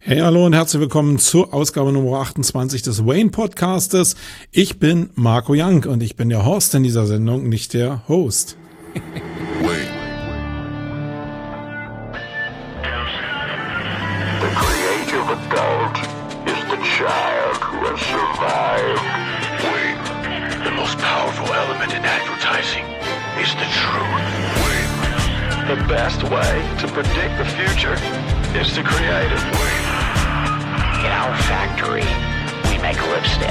Hey, hallo und herzlich willkommen zur Ausgabe Nummer 28 des Wayne Podcastes. Ich bin Marco Young und ich bin der Host in dieser Sendung, nicht der Host. Wayne. The creative adult is the child who has survived. Wayne. The most powerful element in advertising is the truth. Wayne. The best way to predict the future is to create it. Wayne. In our factory, we make lipstick.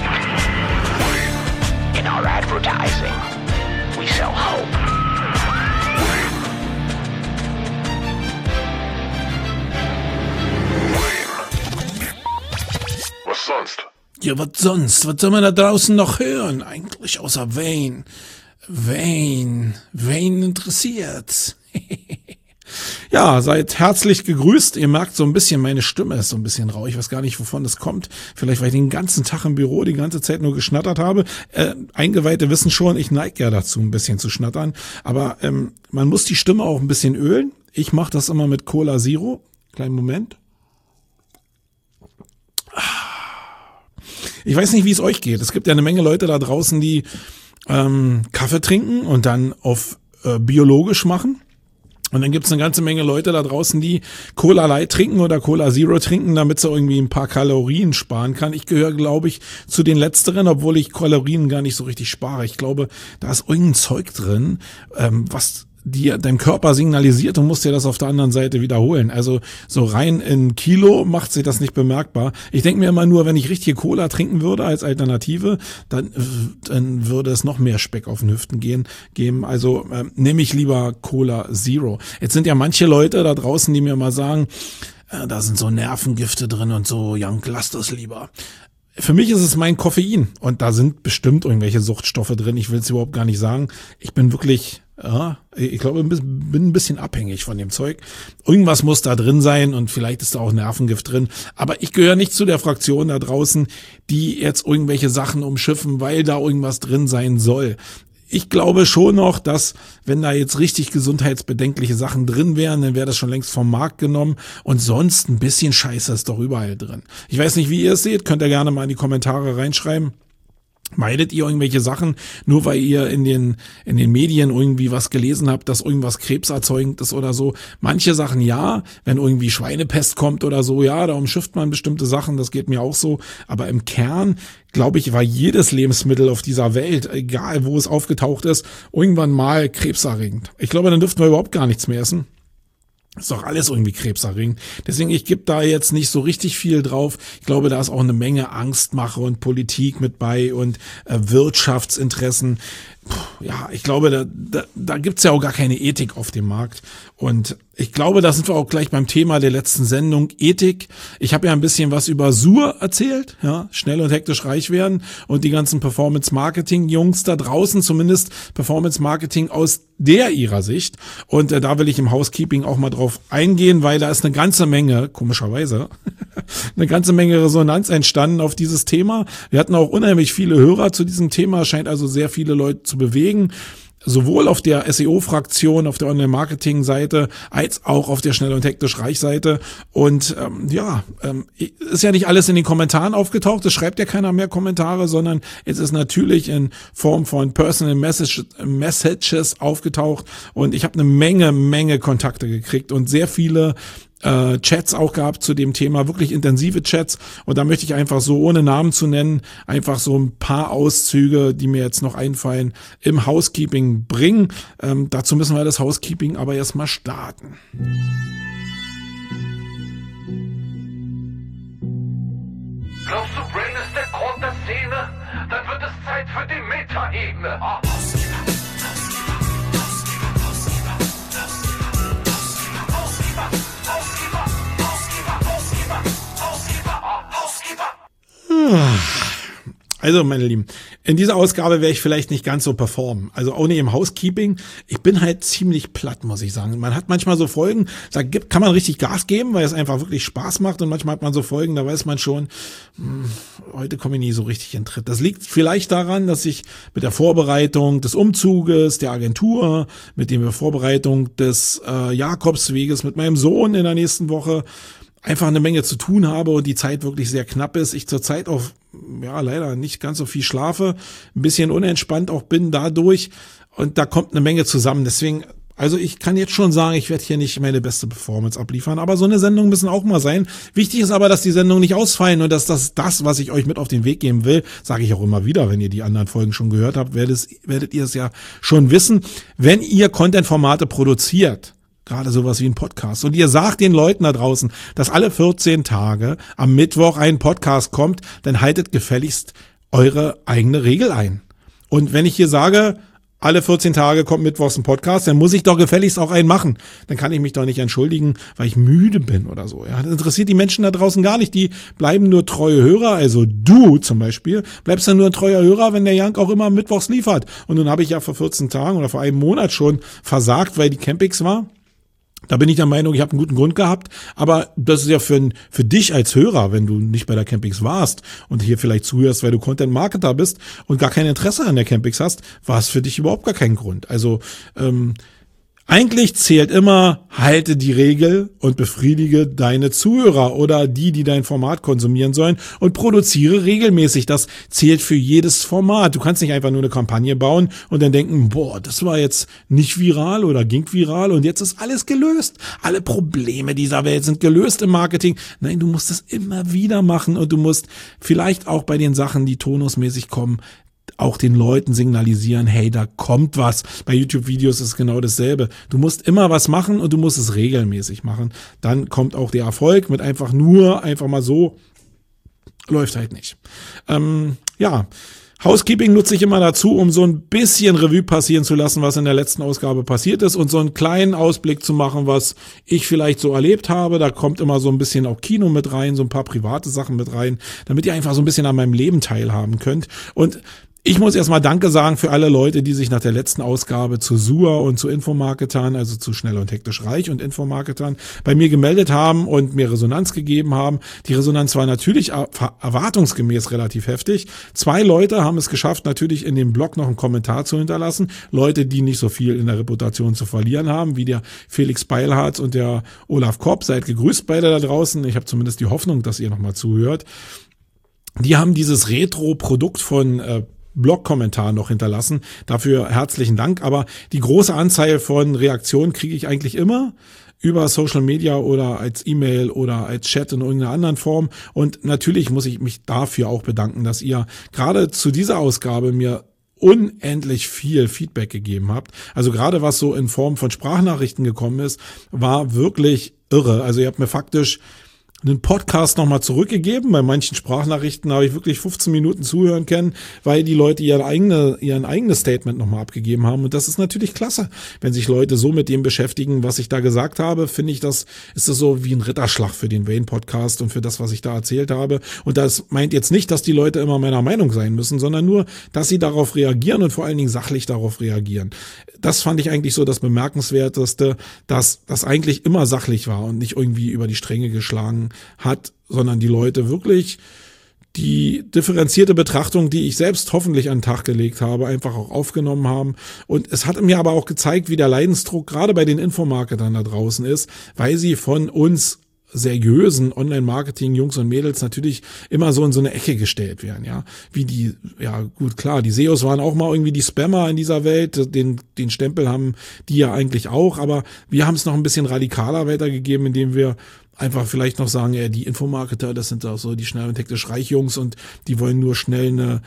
In our advertising, we sell hope. Was sonst? Ja, was sonst? Was soll man da draußen noch hören? Eigentlich außer Wayne. Wayne interessiert's. Ja, seid herzlich gegrüßt. Ihr merkt so ein bisschen, meine Stimme ist so ein bisschen rau. Ich weiß gar nicht, wovon das kommt. Vielleicht, weil ich den ganzen Tag im Büro die ganze Zeit nur geschnattert habe. Eingeweihte wissen schon, ich neige ja dazu, ein bisschen zu schnattern. Aber man muss die Stimme auch ein bisschen ölen. Ich mache das immer mit Cola Zero. Kleinen Moment. Ich weiß nicht, wie es euch geht. Es gibt ja eine Menge Leute da draußen, die Kaffee trinken und dann auf biologisch machen. Und dann gibt's eine ganze Menge Leute da draußen, die Cola Light trinken oder Cola Zero trinken, damit sie irgendwie ein paar Kalorien sparen kann. Ich gehöre, glaube ich, zu den Letzteren, obwohl ich Kalorien gar nicht so richtig spare. Ich glaube, da ist irgendein Zeug drin, was dir deinem Körper signalisiert und musst dir das auf der anderen Seite wiederholen. Also so rein in Kilo macht sich das nicht bemerkbar. Ich denke mir immer nur, wenn ich richtige Cola trinken würde als Alternative, dann würde es noch mehr Speck auf den Hüften geben. Also nehme ich lieber Cola Zero. Jetzt sind ja manche Leute da draußen, die mir mal sagen, da sind so Nervengifte drin und so, Young, lass das lieber. Für mich ist es mein Koffein und da sind bestimmt irgendwelche Suchtstoffe drin. Ich will es überhaupt gar nicht sagen. Ich bin wirklich, ich glaube, bin ein bisschen abhängig von dem Zeug. Irgendwas muss da drin sein und vielleicht ist da auch Nervengift drin. Aber ich gehöre nicht zu der Fraktion da draußen, die jetzt irgendwelche Sachen umschiffen, weil da irgendwas drin sein soll. Ich glaube schon noch, dass, wenn da jetzt richtig gesundheitsbedenkliche Sachen drin wären, dann wäre das schon längst vom Markt genommen und sonst ein bisschen Scheiße ist doch überall drin. Ich weiß nicht, wie ihr es seht, könnt ihr gerne mal in die Kommentare reinschreiben. Meidet ihr irgendwelche Sachen, nur weil ihr in den Medien irgendwie was gelesen habt, dass irgendwas krebserzeugend ist oder so? Manche Sachen ja, wenn irgendwie Schweinepest kommt oder so, ja, da umschifft man bestimmte Sachen, das geht mir auch so. Aber im Kern, glaube ich, war jedes Lebensmittel auf dieser Welt, egal wo es aufgetaucht ist, irgendwann mal krebserregend. Ich glaube, dann dürften wir überhaupt gar nichts mehr essen. Ist doch alles irgendwie krebserregend. Deswegen, ich gebe da jetzt nicht so richtig viel drauf. Ich glaube, da ist auch eine Menge Angstmache und Politik mit bei und Wirtschaftsinteressen. Ja, ich glaube, da gibt's ja auch gar keine Ethik auf dem Markt. Und ich glaube, da sind wir auch gleich beim Thema der letzten Sendung, Ethik. Ich habe ja ein bisschen was über Sur erzählt, ja, schnell und hektisch reich werden und die ganzen Performance-Marketing-Jungs da draußen, zumindest Performance-Marketing aus ihrer Sicht. Und da will ich im Housekeeping auch mal drauf eingehen, weil da ist eine ganze Menge, komischerweise, eine ganze Menge Resonanz entstanden auf dieses Thema. Wir hatten auch unheimlich viele Hörer zu diesem Thema, scheint also sehr viele Leute zu bewegen. Sowohl auf der SEO-Fraktion, auf der Online-Marketing-Seite, als auch auf der Schnell und hektisch Reich-Seite. Und ist ja nicht alles in den Kommentaren aufgetaucht, es schreibt ja keiner mehr Kommentare, sondern es ist natürlich in Form von Personal Messages aufgetaucht. Und ich habe eine Menge Kontakte gekriegt und sehr viele Chats auch gehabt zu dem Thema, wirklich intensive Chats, und da möchte ich einfach so, ohne Namen zu nennen, einfach so ein paar Auszüge, die mir jetzt noch einfallen, im Housekeeping bringen. Dazu müssen wir das Housekeeping aber erstmal starten. Glaubst du, Brain ist der Grund der Szene? Dann wird es Zeit für die Meta-Ebene. Also, meine Lieben, in dieser Ausgabe werde ich vielleicht nicht ganz so performen. Also auch nicht im Housekeeping. Ich bin halt ziemlich platt, muss ich sagen. Man hat manchmal so Folgen, da kann man richtig Gas geben, weil es einfach wirklich Spaß macht. Und manchmal hat man so Folgen, da weiß man schon, heute komme ich nie so richtig in Tritt. Das liegt vielleicht daran, dass ich mit der Vorbereitung des Umzuges, der Agentur, mit der Vorbereitung des Jakobsweges mit meinem Sohn in der nächsten Woche einfach eine Menge zu tun habe und die Zeit wirklich sehr knapp ist. Ich zurzeit auch, ja, leider nicht ganz so viel schlafe, ein bisschen unentspannt auch bin dadurch und da kommt eine Menge zusammen. Deswegen, also ich kann jetzt schon sagen, ich werde hier nicht meine beste Performance abliefern, aber so eine Sendung müssen auch mal sein. Wichtig ist aber, dass die Sendungen nicht ausfallen und dass das, was ich euch mit auf den Weg geben will, sage ich auch immer wieder, wenn ihr die anderen Folgen schon gehört habt, werdet ihr es ja schon wissen. Wenn ihr Content-Formate produziert, gerade sowas wie ein Podcast, und ihr sagt den Leuten da draußen, dass alle 14 Tage am Mittwoch ein Podcast kommt, dann haltet gefälligst eure eigene Regel ein. Und wenn ich hier sage, alle 14 Tage kommt mittwochs ein Podcast, dann muss ich doch gefälligst auch einen machen. Dann kann ich mich doch nicht entschuldigen, weil ich müde bin oder so. Ja, das interessiert die Menschen da draußen gar nicht. Die bleiben nur treue Hörer. Also du zum Beispiel bleibst dann nur ein treuer Hörer, wenn der Jank auch immer mittwochs liefert. Und nun habe ich ja vor 14 Tagen oder vor einem Monat schon versagt, weil die Campix war. Da bin ich der Meinung, ich habe einen guten Grund gehabt, aber das ist ja für dich als Hörer, wenn du nicht bei der Campix warst und hier vielleicht zuhörst, weil du Content-Marketer bist und gar kein Interesse an der Campix hast, war es für dich überhaupt gar kein Grund. Also eigentlich zählt immer, halte die Regel und befriedige deine Zuhörer oder die dein Format konsumieren sollen und produziere regelmäßig. Das zählt für jedes Format. Du kannst nicht einfach nur eine Kampagne bauen und dann denken, boah, das war jetzt nicht viral oder ging viral und jetzt ist alles gelöst. Alle Probleme dieser Welt sind gelöst im Marketing. Nein, du musst es immer wieder machen und du musst vielleicht auch bei den Sachen, die tonusmäßig kommen, auch den Leuten signalisieren, hey, da kommt was. Bei YouTube-Videos ist es genau dasselbe. Du musst immer was machen und du musst es regelmäßig machen. Dann kommt auch der Erfolg. Mit einfach mal so läuft halt nicht. Housekeeping nutze ich immer dazu, um so ein bisschen Revue passieren zu lassen, was in der letzten Ausgabe passiert ist und so einen kleinen Ausblick zu machen, was ich vielleicht so erlebt habe. Da kommt immer so ein bisschen auch Kino mit rein, so ein paar private Sachen mit rein, damit ihr einfach so ein bisschen an meinem Leben teilhaben könnt. Und ich muss erstmal Danke sagen für alle Leute, die sich nach der letzten Ausgabe zu SUA und zu Infomarketern, also zu Schnell und Hektisch Reich und Infomarketern, bei mir gemeldet haben und mir Resonanz gegeben haben. Die Resonanz war natürlich erwartungsgemäß relativ heftig. 2 Leute haben es geschafft, natürlich in dem Blog noch einen Kommentar zu hinterlassen. Leute, die nicht so viel in der Reputation zu verlieren haben, wie der Felix Beilhardt und der Olaf Kopp. Seid gegrüßt beide da draußen. Ich habe zumindest die Hoffnung, dass ihr nochmal zuhört. Die haben dieses Retro-Produkt von Blog-Kommentar noch hinterlassen. Dafür herzlichen Dank. Aber die große Anzahl von Reaktionen kriege ich eigentlich immer über Social Media oder als E-Mail oder als Chat in irgendeiner anderen Form. Und natürlich muss ich mich dafür auch bedanken, dass ihr gerade zu dieser Ausgabe mir unendlich viel Feedback gegeben habt. Also gerade was so in Form von Sprachnachrichten gekommen ist, war wirklich irre. Also ihr habt mir faktisch einen Podcast nochmal zurückgegeben. Bei manchen Sprachnachrichten habe ich wirklich 15 Minuten zuhören können, weil die Leute ihren eigenes Statement nochmal abgegeben haben. Und das ist natürlich klasse. Wenn sich Leute so mit dem beschäftigen, was ich da gesagt habe, finde ich, ist das so wie ein Ritterschlag für den Wayne-Podcast und für das, was ich da erzählt habe. Und das meint jetzt nicht, dass die Leute immer meiner Meinung sein müssen, sondern nur, dass sie darauf reagieren und vor allen Dingen sachlich darauf reagieren. Das fand ich eigentlich so das Bemerkenswerteste, dass das eigentlich immer sachlich war und nicht irgendwie über die Stränge geschlagen hat, sondern die Leute wirklich die differenzierte Betrachtung, die ich selbst hoffentlich an den Tag gelegt habe, einfach auch aufgenommen haben. Und es hat mir aber auch gezeigt, wie der Leidensdruck gerade bei den Infomarketern da draußen ist, weil sie von uns seriösen Online-Marketing-Jungs und Mädels natürlich immer so in so eine Ecke gestellt werden, ja. Wie die, ja gut, klar, die SEOs waren auch mal irgendwie die Spammer in dieser Welt, den Stempel haben die ja eigentlich auch, aber wir haben es noch ein bisschen radikaler weitergegeben, indem wir einfach vielleicht noch sagen, ja, die Infomarketer, das sind auch so die Schnell und Hektisch Reich Jungs und die wollen nur schnell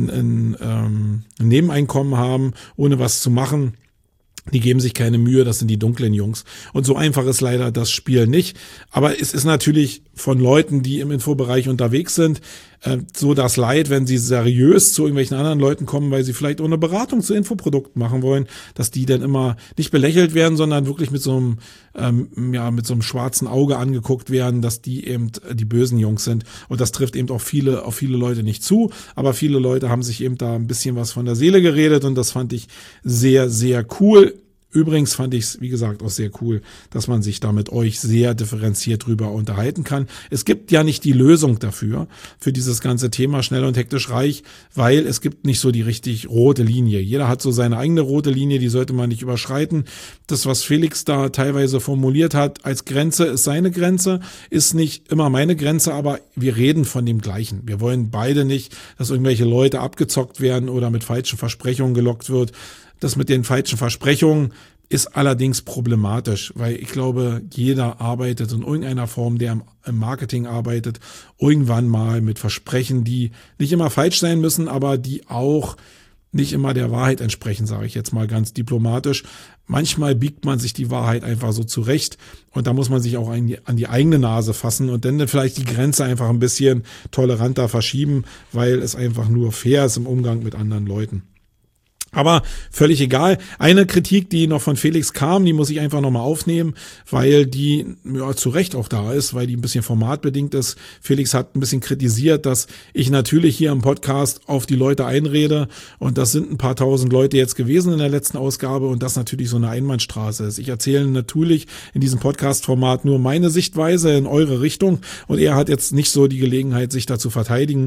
ein Nebeneinkommen haben, ohne was zu machen. Die geben sich keine Mühe, das sind die dunklen Jungs. Und so einfach ist leider das Spiel nicht. Aber es ist natürlich von Leuten, die im Infobereich unterwegs sind, so das Leid, wenn sie seriös zu irgendwelchen anderen Leuten kommen, weil sie vielleicht auch eine Beratung zu Infoprodukten machen wollen, dass die dann immer nicht belächelt werden, sondern wirklich mit so einem schwarzen Auge angeguckt werden, dass die eben die bösen Jungs sind. Und das trifft eben auch auf viele Leute nicht zu. Aber viele Leute haben sich eben da ein bisschen was von der Seele geredet und das fand ich sehr, sehr cool. Übrigens fand ich es, wie gesagt, auch sehr cool, dass man sich da mit euch sehr differenziert drüber unterhalten kann. Es gibt ja nicht die Lösung dafür, für dieses ganze Thema schnell und hektisch reich, weil es gibt nicht so die richtig rote Linie. Jeder hat so seine eigene rote Linie, die sollte man nicht überschreiten. Das, was Felix da teilweise formuliert hat als Grenze, ist seine Grenze, ist nicht immer meine Grenze, aber wir reden von dem Gleichen. Wir wollen beide nicht, dass irgendwelche Leute abgezockt werden oder mit falschen Versprechungen gelockt wird. Das mit den falschen Versprechungen ist allerdings problematisch, weil ich glaube, jeder arbeitet in irgendeiner Form, der im Marketing arbeitet, irgendwann mal mit Versprechen, die nicht immer falsch sein müssen, aber die auch nicht immer der Wahrheit entsprechen, sage ich jetzt mal ganz diplomatisch. Manchmal biegt man sich die Wahrheit einfach so zurecht und da muss man sich auch an die eigene Nase fassen und dann vielleicht die Grenze einfach ein bisschen toleranter verschieben, weil es einfach nur fair ist im Umgang mit anderen Leuten. Aber völlig egal. Eine Kritik, die noch von Felix kam, die muss ich einfach nochmal aufnehmen, weil die zu Recht auch da ist, weil die ein bisschen formatbedingt ist. Felix hat ein bisschen kritisiert, dass ich natürlich hier im Podcast auf die Leute einrede und das sind ein paar tausend Leute jetzt gewesen in der letzten Ausgabe und das natürlich so eine Einbahnstraße ist. Ich erzähle natürlich in diesem Podcast-Format nur meine Sichtweise in eure Richtung und er hat jetzt nicht so die Gelegenheit, sich da zu verteidigen.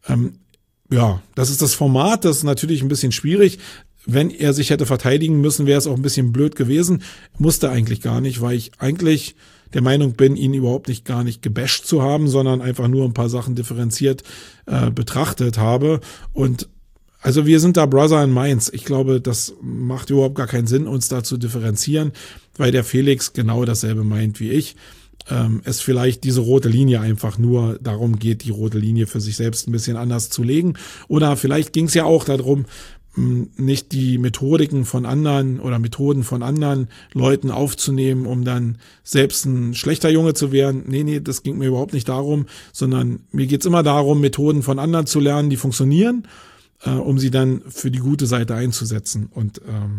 Ja, das ist das Format, das ist natürlich ein bisschen schwierig. Wenn er sich hätte verteidigen müssen, wäre es auch ein bisschen blöd gewesen. Musste eigentlich gar nicht, weil ich eigentlich der Meinung bin, ihn überhaupt gar nicht gebasht zu haben, sondern einfach nur ein paar Sachen differenziert betrachtet habe. Und also wir sind da Brother in Mainz. Ich glaube, das macht überhaupt gar keinen Sinn, uns da zu differenzieren, weil der Felix genau dasselbe meint wie ich. Es vielleicht diese rote Linie einfach nur darum geht, die rote Linie für sich selbst ein bisschen anders zu legen. Oder vielleicht ging es ja auch darum, nicht die Methodiken von anderen oder Methoden von anderen Leuten aufzunehmen, um dann selbst ein schlechter Junge zu werden. Nee, das ging mir überhaupt nicht darum, sondern mir geht's immer darum, Methoden von anderen zu lernen, die funktionieren, um sie dann für die gute Seite einzusetzen. Und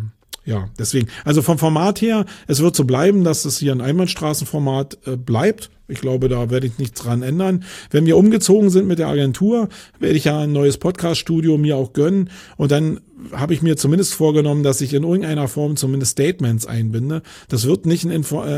ja, deswegen, also vom Format her, es wird so bleiben, dass es hier ein Einbahnstraßenformat bleibt. Ich glaube, da werde ich nichts dran ändern. Wenn wir umgezogen sind mit der Agentur, werde ich ja ein neues Podcast-Studio mir auch gönnen. Und dann habe ich mir zumindest vorgenommen, dass ich in irgendeiner Form zumindest Statements einbinde. Das wird nicht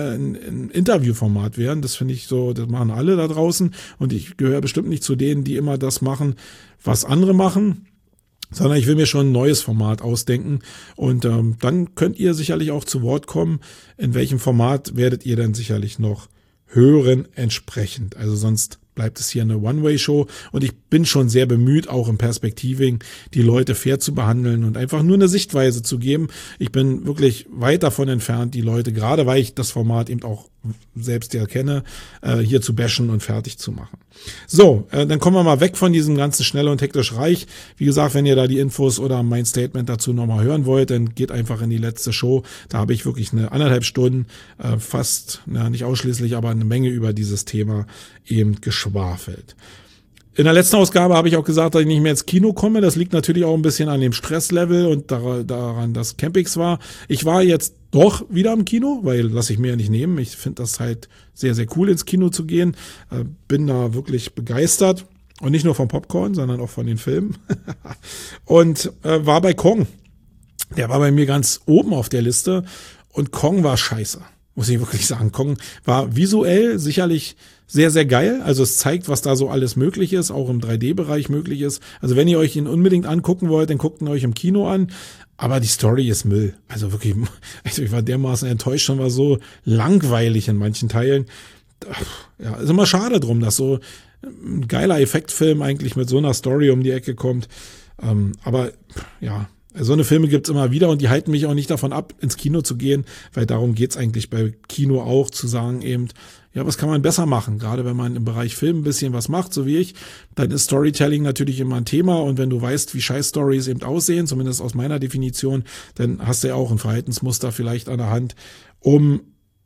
ein Interviewformat werden. Das finde ich so, das machen alle da draußen. Und ich gehöre bestimmt nicht zu denen, die immer das machen, was andere machen, sondern ich will mir schon ein neues Format ausdenken und dann könnt ihr sicherlich auch zu Wort kommen. In welchem Format werdet ihr dann sicherlich noch hören entsprechend. Also sonst bleibt es hier eine One-Way-Show und ich bin schon sehr bemüht, auch im Perspektiving die Leute fair zu behandeln und einfach nur eine Sichtweise zu geben. Ich bin wirklich weit davon entfernt, die Leute, gerade weil ich das Format eben auch selbst ja kenne, hier zu bashen und fertig zu machen. So, dann kommen wir mal weg von diesem ganzen schnell und hektisch reich. Wie gesagt, wenn ihr da die Infos oder mein Statement dazu nochmal hören wollt, dann geht einfach in die letzte Show. Da habe ich wirklich eine 1,5 Stunden, fast, nicht ausschließlich, aber eine Menge über dieses Thema eben geschwafelt. In der letzten Ausgabe habe ich auch gesagt, dass ich nicht mehr ins Kino komme. Das liegt natürlich auch ein bisschen an dem Stresslevel und daran, dass Campix war. Ich war jetzt doch wieder im Kino, weil lasse ich mir ja nicht nehmen. Ich finde das halt sehr, sehr cool, ins Kino zu gehen. Bin da wirklich begeistert. Und nicht nur vom Popcorn, sondern auch von den Filmen. Und war bei Kong. Der war bei mir ganz oben auf der Liste. Und Kong war scheiße, muss ich wirklich sagen. Kong war visuell sicherlich sehr, sehr geil. Also es zeigt, was da so alles möglich ist, auch im 3D-Bereich möglich ist. Also wenn ihr euch ihn unbedingt angucken wollt, dann guckt ihn euch im Kino an. Aber die Story ist Müll. Also wirklich, also ich war dermaßen enttäuscht, schon war so langweilig in manchen Teilen. Ja, ist immer schade drum, dass so ein geiler Effektfilm eigentlich mit so einer Story um die Ecke kommt. Aber ja, so eine Filme gibt's immer wieder und die halten mich auch nicht davon ab, ins Kino zu gehen, weil darum geht's eigentlich bei Kino auch, zu sagen eben, ja, was kann man besser machen? Gerade wenn man im Bereich Film ein bisschen was macht, so wie ich, dann ist Storytelling natürlich immer ein Thema und wenn du weißt, wie Scheiß-Stories eben aussehen, zumindest aus meiner Definition, dann hast du ja auch ein Verhaltensmuster vielleicht an der Hand, um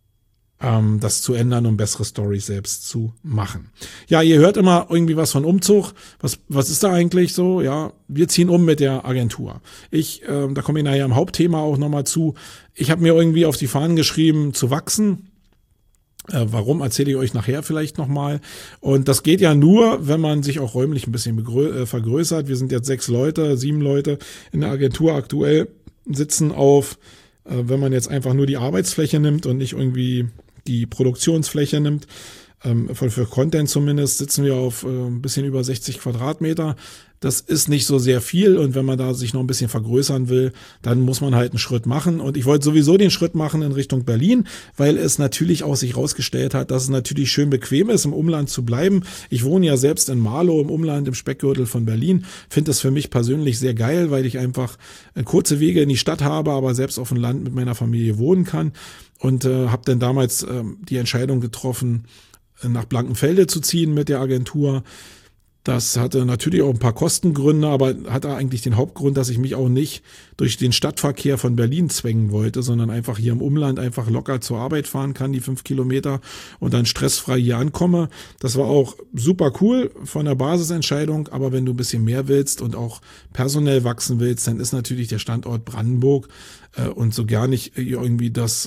das zu ändern, um bessere Storys selbst zu machen. Ja, ihr hört immer irgendwie was von Umzug. Was ist da eigentlich so? Ja, wir ziehen um mit der Agentur. Da komme ich nachher im Hauptthema auch nochmal zu. Ich habe mir irgendwie auf die Fahnen geschrieben, zu wachsen. Warum, erzähle ich euch nachher vielleicht nochmal. Und das geht ja nur, wenn man sich auch räumlich ein bisschen vergrößert. Wir sind jetzt 7 Leute in der Agentur aktuell, sitzen auf Wenn man jetzt einfach nur die Arbeitsfläche nimmt und nicht irgendwie die Produktionsfläche nimmt, für Content zumindest, sitzen wir auf ein bisschen über 60 Quadratmeter. Das ist nicht so sehr viel und wenn man da sich noch ein bisschen vergrößern will, dann muss man halt einen Schritt machen. Und ich wollte sowieso den Schritt machen in Richtung Berlin, weil es natürlich auch sich rausgestellt hat, dass es natürlich schön bequem ist, im Umland zu bleiben. Ich wohne ja selbst in Marlow im Umland, im Speckgürtel von Berlin. Finde das für mich persönlich sehr geil, weil ich einfach kurze Wege in die Stadt habe, aber selbst auf dem Land mit meiner Familie wohnen kann. Und habe dann damals die Entscheidung getroffen, nach Blankenfelde zu ziehen mit der Agentur. Das hatte natürlich auch ein paar Kostengründe, aber hatte eigentlich den Hauptgrund, dass ich mich auch nicht durch den Stadtverkehr von Berlin zwängen wollte, sondern einfach hier im Umland einfach locker zur Arbeit fahren kann, die 5 Kilometer und dann stressfrei hier ankomme. Das war auch super cool von der Basisentscheidung, aber wenn du ein bisschen mehr willst und auch personell wachsen willst, dann ist natürlich der Standort Brandenburg und so gar nicht irgendwie das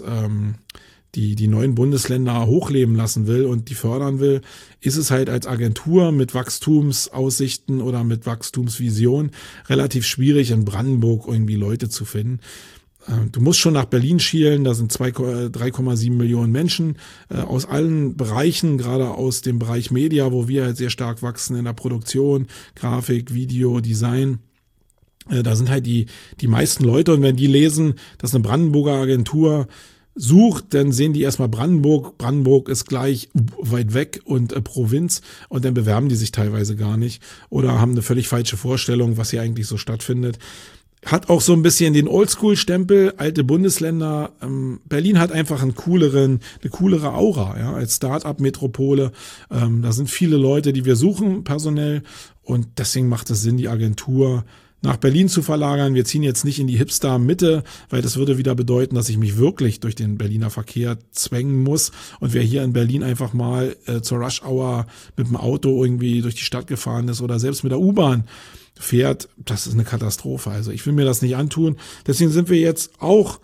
die neuen Bundesländer hochleben lassen will und die fördern will, ist es halt als Agentur mit Wachstumsaussichten oder mit Wachstumsvision relativ schwierig, in Brandenburg irgendwie Leute zu finden. Du musst schon nach Berlin schielen, da sind 3,7 Millionen Menschen aus allen Bereichen, gerade aus dem Bereich Media, wo wir halt sehr stark wachsen in der Produktion, Grafik, Video, Design. Da sind halt die meisten Leute und wenn die lesen, dass eine Brandenburger Agentur sucht, dann sehen die erstmal Brandenburg. Brandenburg ist gleich weit weg und Provinz und dann bewerben die sich teilweise gar nicht oder haben eine völlig falsche Vorstellung, was hier eigentlich so stattfindet. Hat auch so ein bisschen den Oldschool-Stempel, alte Bundesländer. Berlin hat einfach eine coolere Aura, ja, als Start-up-Metropole. Da sind viele Leute, die wir suchen, personell und deswegen macht es Sinn, die Agentur nach Berlin zu verlagern. Wir ziehen jetzt nicht in die Hipster-Mitte, weil das würde wieder bedeuten, dass ich mich wirklich durch den Berliner Verkehr zwängen muss. Und wer hier in Berlin einfach mal zur Rush-Hour mit dem Auto irgendwie durch die Stadt gefahren ist oder selbst mit der U-Bahn fährt, das ist eine Katastrophe. Also ich will mir das nicht antun. Deswegen sind wir jetzt auch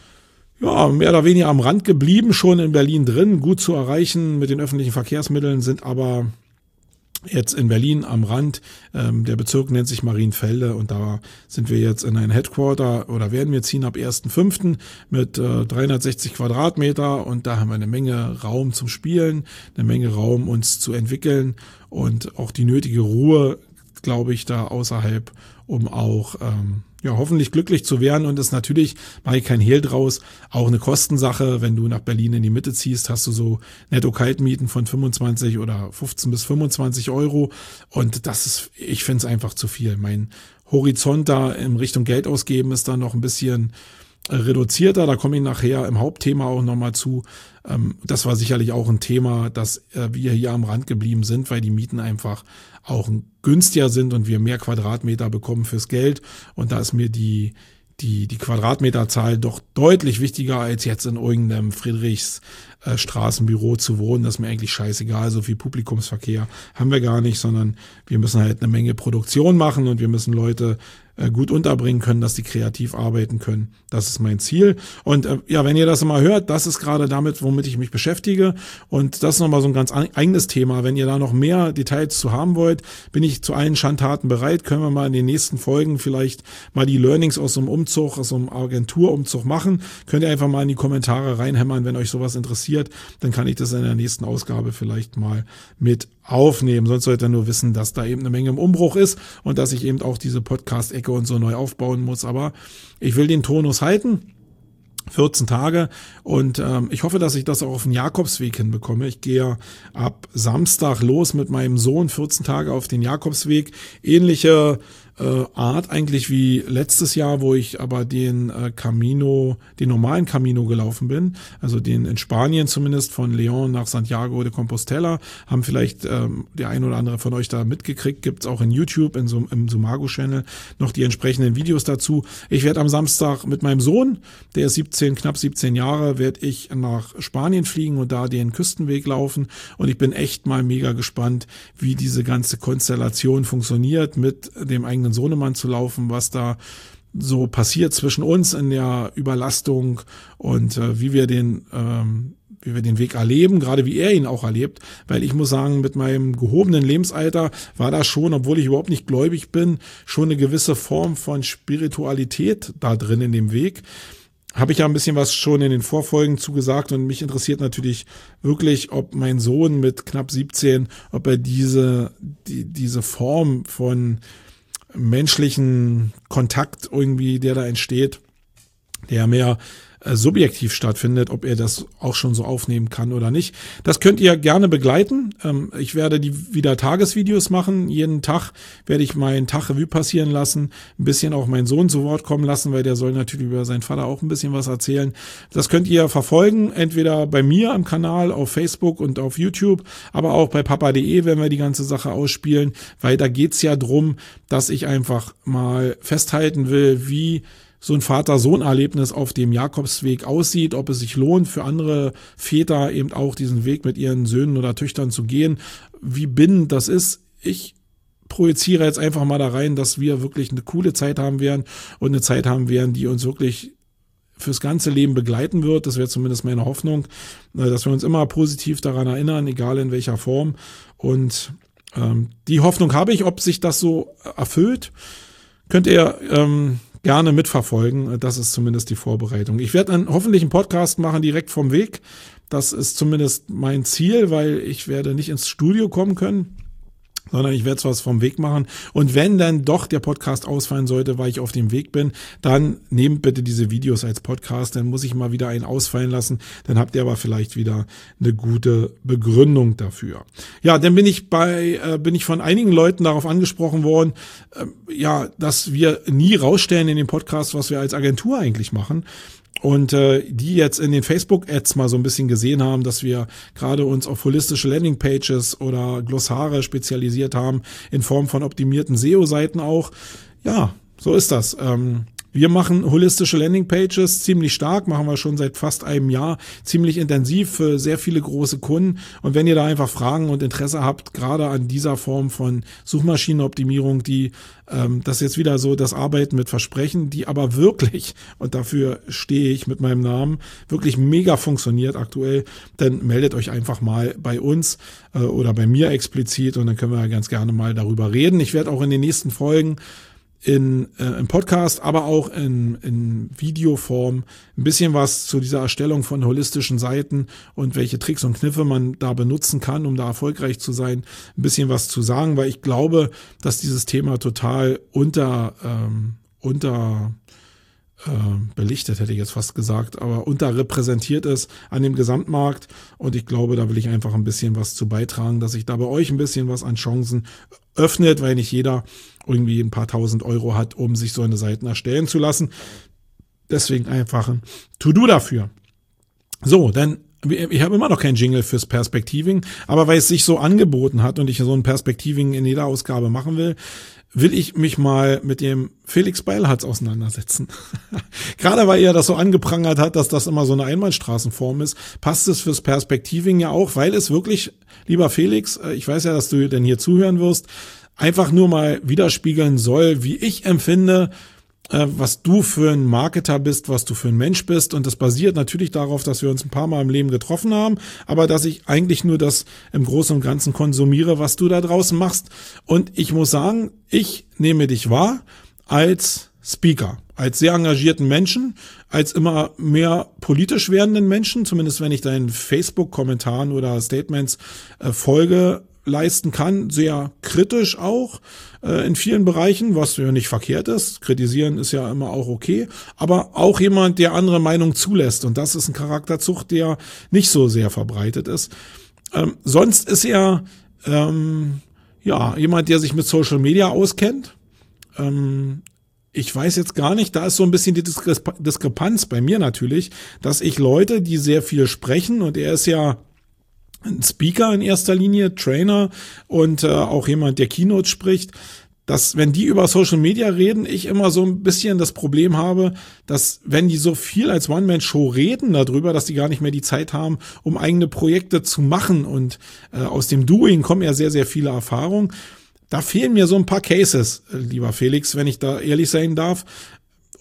mehr oder weniger am Rand geblieben, schon in Berlin drin, gut zu erreichen mit den öffentlichen Verkehrsmitteln, sind aber jetzt in Berlin am Rand. Der Bezirk nennt sich Marienfelde und da sind wir jetzt in ein Headquarter oder werden wir ziehen ab 1.5. mit 360 Quadratmeter und da haben wir eine Menge Raum zum Spielen, eine Menge Raum uns zu entwickeln und auch die nötige Ruhe, glaube ich, da außerhalb, um auch hoffentlich glücklich zu werden und ist natürlich, mache ich kein Hehl draus, auch eine Kostensache. Wenn du nach Berlin in die Mitte ziehst, hast du so Netto-Kaltmieten von 25 oder 15 bis 25 Euro und das ist, ich finde es einfach zu viel. Mein Horizont da in Richtung Geld ausgeben ist dann noch ein bisschen reduzierter, da komme ich nachher im Hauptthema auch nochmal zu. Das war sicherlich auch ein Thema, dass wir hier am Rand geblieben sind, weil die Mieten einfach auch günstiger sind und wir mehr Quadratmeter bekommen fürs Geld. Und da ist mir die Quadratmeterzahl doch deutlich wichtiger, als jetzt in irgendeinem Friedrichsstraßenbüro zu wohnen. Das ist mir eigentlich scheißegal. So viel Publikumsverkehr haben wir gar nicht, sondern wir müssen halt eine Menge Produktion machen und wir müssen Leute gut unterbringen können, dass die kreativ arbeiten können. Das ist mein Ziel. Und wenn ihr das mal hört, das ist gerade damit, womit ich mich beschäftige. Und das ist nochmal so ein ganz eigenes Thema. Wenn ihr da noch mehr Details zu haben wollt, bin ich zu allen Schandtaten bereit. Können wir mal in den nächsten Folgen vielleicht mal die Learnings aus so einem Umzug, aus so einem Agenturumzug machen. Könnt ihr einfach mal in die Kommentare reinhämmern, wenn euch sowas interessiert. Dann kann ich das in der nächsten Ausgabe vielleicht mal mit aufnehmen. Sonst solltet ihr nur wissen, dass da eben eine Menge im Umbruch ist und dass ich eben auch diese Podcast-Ecke und so neu aufbauen muss. Aber ich will den Tonus halten. 14 Tage und ich hoffe, dass ich das auch auf den Jakobsweg hinbekomme. Ich gehe ab Samstag los mit meinem Sohn 14 Tage auf den Jakobsweg. Ähnliche Art eigentlich wie letztes Jahr, wo ich aber den normalen Camino gelaufen bin, also den in Spanien zumindest von León nach Santiago de Compostela, haben vielleicht der ein oder andere von euch da mitgekriegt, gibt's auch in YouTube, im Sumago-Channel noch die entsprechenden Videos dazu. Ich werde am Samstag mit meinem Sohn, der ist knapp 17 Jahre, werde ich nach Spanien fliegen und da den Küstenweg laufen und ich bin echt mal mega gespannt, wie diese ganze Konstellation funktioniert, mit dem eigenen Sohnemann zu laufen, was da so passiert zwischen uns in der Überlastung und wie wir den Weg erleben, gerade wie er ihn auch erlebt, weil ich muss sagen, mit meinem gehobenen Lebensalter war da schon, obwohl ich überhaupt nicht gläubig bin, schon eine gewisse Form von Spiritualität da drin in dem Weg. habe ich ja ein bisschen was schon in den Vorfolgen zugesagt und mich interessiert natürlich wirklich, ob mein Sohn mit knapp 17, ob er diese Form von menschlichen Kontakt irgendwie, der da entsteht, der mehr subjektiv stattfindet, ob er das auch schon so aufnehmen kann oder nicht. Das könnt ihr gerne begleiten. Ich werde wieder Tagesvideos machen. Jeden Tag werde ich meinen Tag Revue passieren lassen, ein bisschen auch meinen Sohn zu Wort kommen lassen, weil der soll natürlich über seinen Vater auch ein bisschen was erzählen. Das könnt ihr verfolgen, entweder bei mir am Kanal, auf Facebook und auf YouTube, aber auch bei papa.de, wenn wir die ganze Sache ausspielen, weil da geht's ja drum, dass ich einfach mal festhalten will, wie so ein Vater-Sohn-Erlebnis auf dem Jakobsweg aussieht, ob es sich lohnt, für andere Väter eben auch diesen Weg mit ihren Söhnen oder Töchtern zu gehen, wie bindend das ist. Ich projiziere jetzt einfach mal da rein, dass wir wirklich eine coole Zeit haben werden und eine Zeit haben werden, die uns wirklich fürs ganze Leben begleiten wird. Das wäre zumindest meine Hoffnung, dass wir uns immer positiv daran erinnern, egal in welcher Form. Und die Hoffnung habe ich, ob sich das so erfüllt, könnt ihr gerne mitverfolgen. Das ist zumindest die Vorbereitung. Ich werde dann hoffentlich einen Podcast machen direkt vom Weg. Das ist zumindest mein Ziel, weil ich werde nicht ins Studio kommen können, sondern ich werde es was vom Weg machen. Und wenn dann doch der Podcast ausfallen sollte, weil ich auf dem Weg bin, dann nehmt bitte diese Videos als Podcast. Dann muss ich mal wieder einen ausfallen lassen. Dann habt ihr aber vielleicht wieder eine gute Begründung dafür. Ja, dann bin ich von einigen Leuten darauf angesprochen worden, dass wir nie rausstellen in dem Podcast, was wir als Agentur eigentlich machen. Und die jetzt in den Facebook-Ads mal so ein bisschen gesehen haben, dass wir gerade uns auf holistische Landingpages oder Glossare spezialisiert haben, in Form von optimierten SEO-Seiten auch. Ja, so ist das. Wir machen holistische Landingpages ziemlich stark, machen wir schon seit fast einem Jahr, ziemlich intensiv für sehr viele große Kunden. Und wenn ihr da einfach Fragen und Interesse habt, gerade an dieser Form von Suchmaschinenoptimierung, das ist jetzt wieder so das Arbeiten mit Versprechen, die aber wirklich, und dafür stehe ich mit meinem Namen, wirklich mega funktioniert aktuell, dann meldet euch einfach mal bei uns oder bei mir explizit und dann können wir ganz gerne mal darüber reden. Ich werde auch in den nächsten Folgen im Podcast, aber auch in Videoform ein bisschen was zu dieser Erstellung von holistischen Seiten und welche Tricks und Kniffe man da benutzen kann, um da erfolgreich zu sein, ein bisschen was zu sagen, weil ich glaube, dass dieses Thema total belichtet, hätte ich jetzt fast gesagt, aber unterrepräsentiert ist an dem Gesamtmarkt und ich glaube, da will ich einfach ein bisschen was zu beitragen, dass sich da bei euch ein bisschen was an Chancen öffnet, weil nicht jeder irgendwie ein paar tausend Euro hat, um sich so eine Seite erstellen zu lassen. Deswegen einfach ein To-Do dafür. So, dann ich habe immer noch kein Jingle fürs Perspektiving, aber weil es sich so angeboten hat und ich so ein Perspektiving in jeder Ausgabe machen will ich mich mal mit dem Felix Beilharz auseinandersetzen. Gerade weil er das so angeprangert hat, dass das immer so eine Einbahnstraßenform ist, passt es fürs Perspektiving ja auch, weil es wirklich, lieber Felix, ich weiß ja, dass du denn hier zuhören wirst, einfach nur mal widerspiegeln soll, wie ich empfinde, was du für ein Marketer bist, was du für ein Mensch bist. Und das basiert natürlich darauf, dass wir uns ein paar Mal im Leben getroffen haben, aber dass ich eigentlich nur das im Großen und Ganzen konsumiere, was du da draußen machst. Und ich muss sagen, ich nehme dich wahr als Speaker, als sehr engagierten Menschen, als immer mehr politisch werdenden Menschen, zumindest wenn ich deinen Facebook-Kommentaren oder Statements Folge leisten kann, sehr kritisch auch in vielen Bereichen, was ja nicht verkehrt ist. Kritisieren ist ja immer auch okay, aber auch jemand, der andere Meinung zulässt und das ist ein Charakterzug, der nicht so sehr verbreitet ist. Sonst ist er jemand, der sich mit Social Media auskennt. Ich weiß jetzt gar nicht, da ist so ein bisschen die Diskrepanz bei mir natürlich, dass ich Leute, die sehr viel sprechen und er ist ja ein Speaker in erster Linie, Trainer und auch jemand, der Keynote spricht, dass wenn die über Social Media reden, ich immer so ein bisschen das Problem habe, dass wenn die so viel als One-Man-Show reden darüber, dass die gar nicht mehr die Zeit haben, um eigene Projekte zu machen und aus dem Doing kommen ja sehr, sehr viele Erfahrungen. Da fehlen mir so ein paar Cases, lieber Felix, wenn ich da ehrlich sein darf.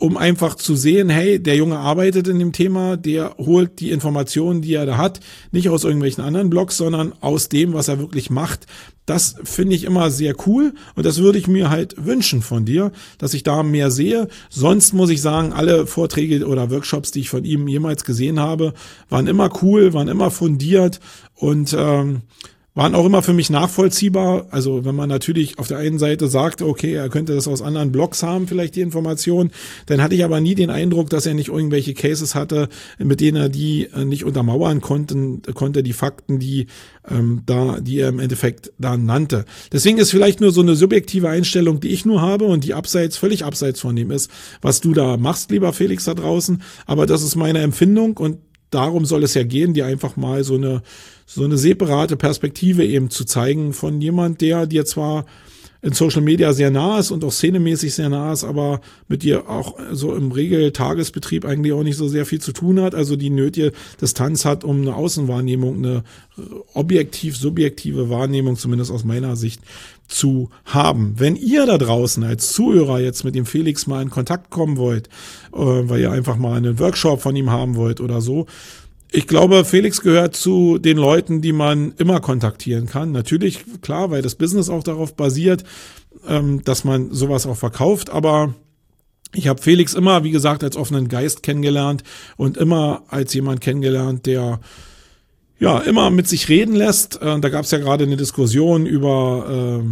um einfach zu sehen, hey, der Junge arbeitet in dem Thema, der holt die Informationen, die er da hat, nicht aus irgendwelchen anderen Blogs, sondern aus dem, was er wirklich macht. Das finde ich immer sehr cool und das würde ich mir halt wünschen von dir, dass ich da mehr sehe. Sonst muss ich sagen, alle Vorträge oder Workshops, die ich von ihm jemals gesehen habe, waren immer cool, waren immer fundiert und waren auch immer für mich nachvollziehbar. Also wenn man natürlich auf der einen Seite sagt, okay, er könnte das aus anderen Blogs haben, vielleicht die Information, dann hatte ich aber nie den Eindruck, dass er nicht irgendwelche Cases hatte, mit denen er die nicht untermauern konnte, die Fakten, die er im Endeffekt da nannte. Deswegen ist vielleicht nur so eine subjektive Einstellung, die ich nur habe und die völlig abseits von dem ist, was du da machst, lieber Felix da draußen. Aber das ist meine Empfindung und darum soll es ja gehen, dir einfach mal so eine separate Perspektive eben zu zeigen von jemand, der dir zwar in Social Media sehr nah ist und auch szenemäßig sehr nah ist, aber mit dir auch so im Tagesbetrieb eigentlich auch nicht so sehr viel zu tun hat, also die nötige Distanz hat, um eine Außenwahrnehmung, eine objektiv-subjektive Wahrnehmung, zumindest aus meiner Sicht, zu haben. Wenn ihr da draußen als Zuhörer jetzt mit dem Felix mal in Kontakt kommen wollt, weil ihr einfach mal einen Workshop von ihm haben wollt oder so, ich glaube, Felix gehört zu den Leuten, die man immer kontaktieren kann. Natürlich, klar, weil das Business auch darauf basiert, dass man sowas auch verkauft. Aber ich habe Felix immer, wie gesagt, als offenen Geist kennengelernt und immer als jemand kennengelernt, der ja immer mit sich reden lässt. Da gab es ja gerade eine Diskussion über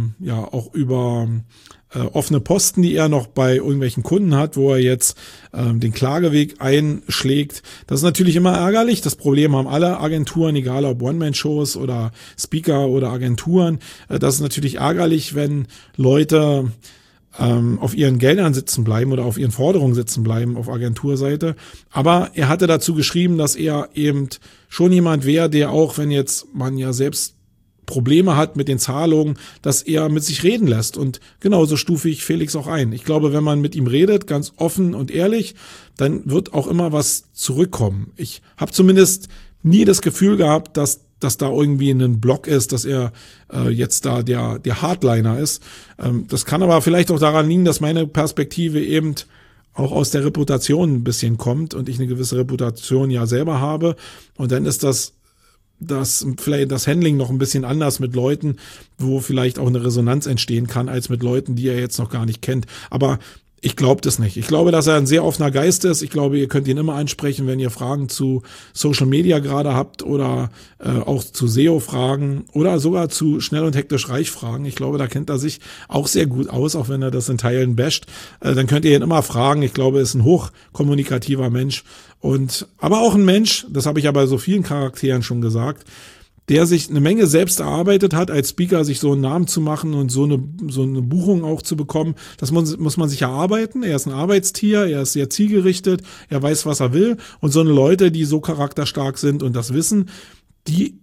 offene Posten, die er noch bei irgendwelchen Kunden hat, wo er jetzt den Klageweg einschlägt. Das ist natürlich immer ärgerlich. Das Problem haben alle Agenturen, egal ob One-Man-Shows oder Speaker oder Agenturen. Das ist natürlich ärgerlich, wenn Leute auf ihren Geldern sitzen bleiben oder auf ihren Forderungen sitzen bleiben auf Agenturseite. Aber er hatte dazu geschrieben, dass er eben schon jemand wäre, der auch, wenn jetzt man ja selbst Probleme hat mit den Zahlungen, dass er mit sich reden lässt. Und genauso stufe ich Felix auch ein. Ich glaube, wenn man mit ihm redet, ganz offen und ehrlich, dann wird auch immer was zurückkommen. Ich habe zumindest nie das Gefühl gehabt, dass da irgendwie ein Block ist, dass er jetzt da der Hardliner ist. Das kann aber vielleicht auch daran liegen, dass meine Perspektive eben auch aus der Reputation ein bisschen kommt und ich eine gewisse Reputation ja selber habe. Und dann ist vielleicht das Handling noch ein bisschen anders mit Leuten, wo vielleicht auch eine Resonanz entstehen kann, als mit Leuten, die er jetzt noch gar nicht kennt. Aber ich glaube das nicht. Ich glaube, dass er ein sehr offener Geist ist. Ich glaube, ihr könnt ihn immer ansprechen, wenn ihr Fragen zu Social Media gerade habt oder auch zu SEO-Fragen oder sogar zu schnell und hektisch reich Fragen. Ich glaube, da kennt er sich auch sehr gut aus, auch wenn er das in Teilen basht. Dann könnt ihr ihn immer fragen. Ich glaube, er ist ein hochkommunikativer Mensch aber auch ein Mensch, das habe ich ja bei so vielen Charakteren schon gesagt, der sich eine Menge selbst erarbeitet hat, als Speaker sich so einen Namen zu machen und so eine Buchung auch zu bekommen. Das muss man sich erarbeiten. Er ist ein Arbeitstier, er ist sehr zielgerichtet, er weiß, was er will. Und so eine Leute, die so charakterstark sind und das wissen, die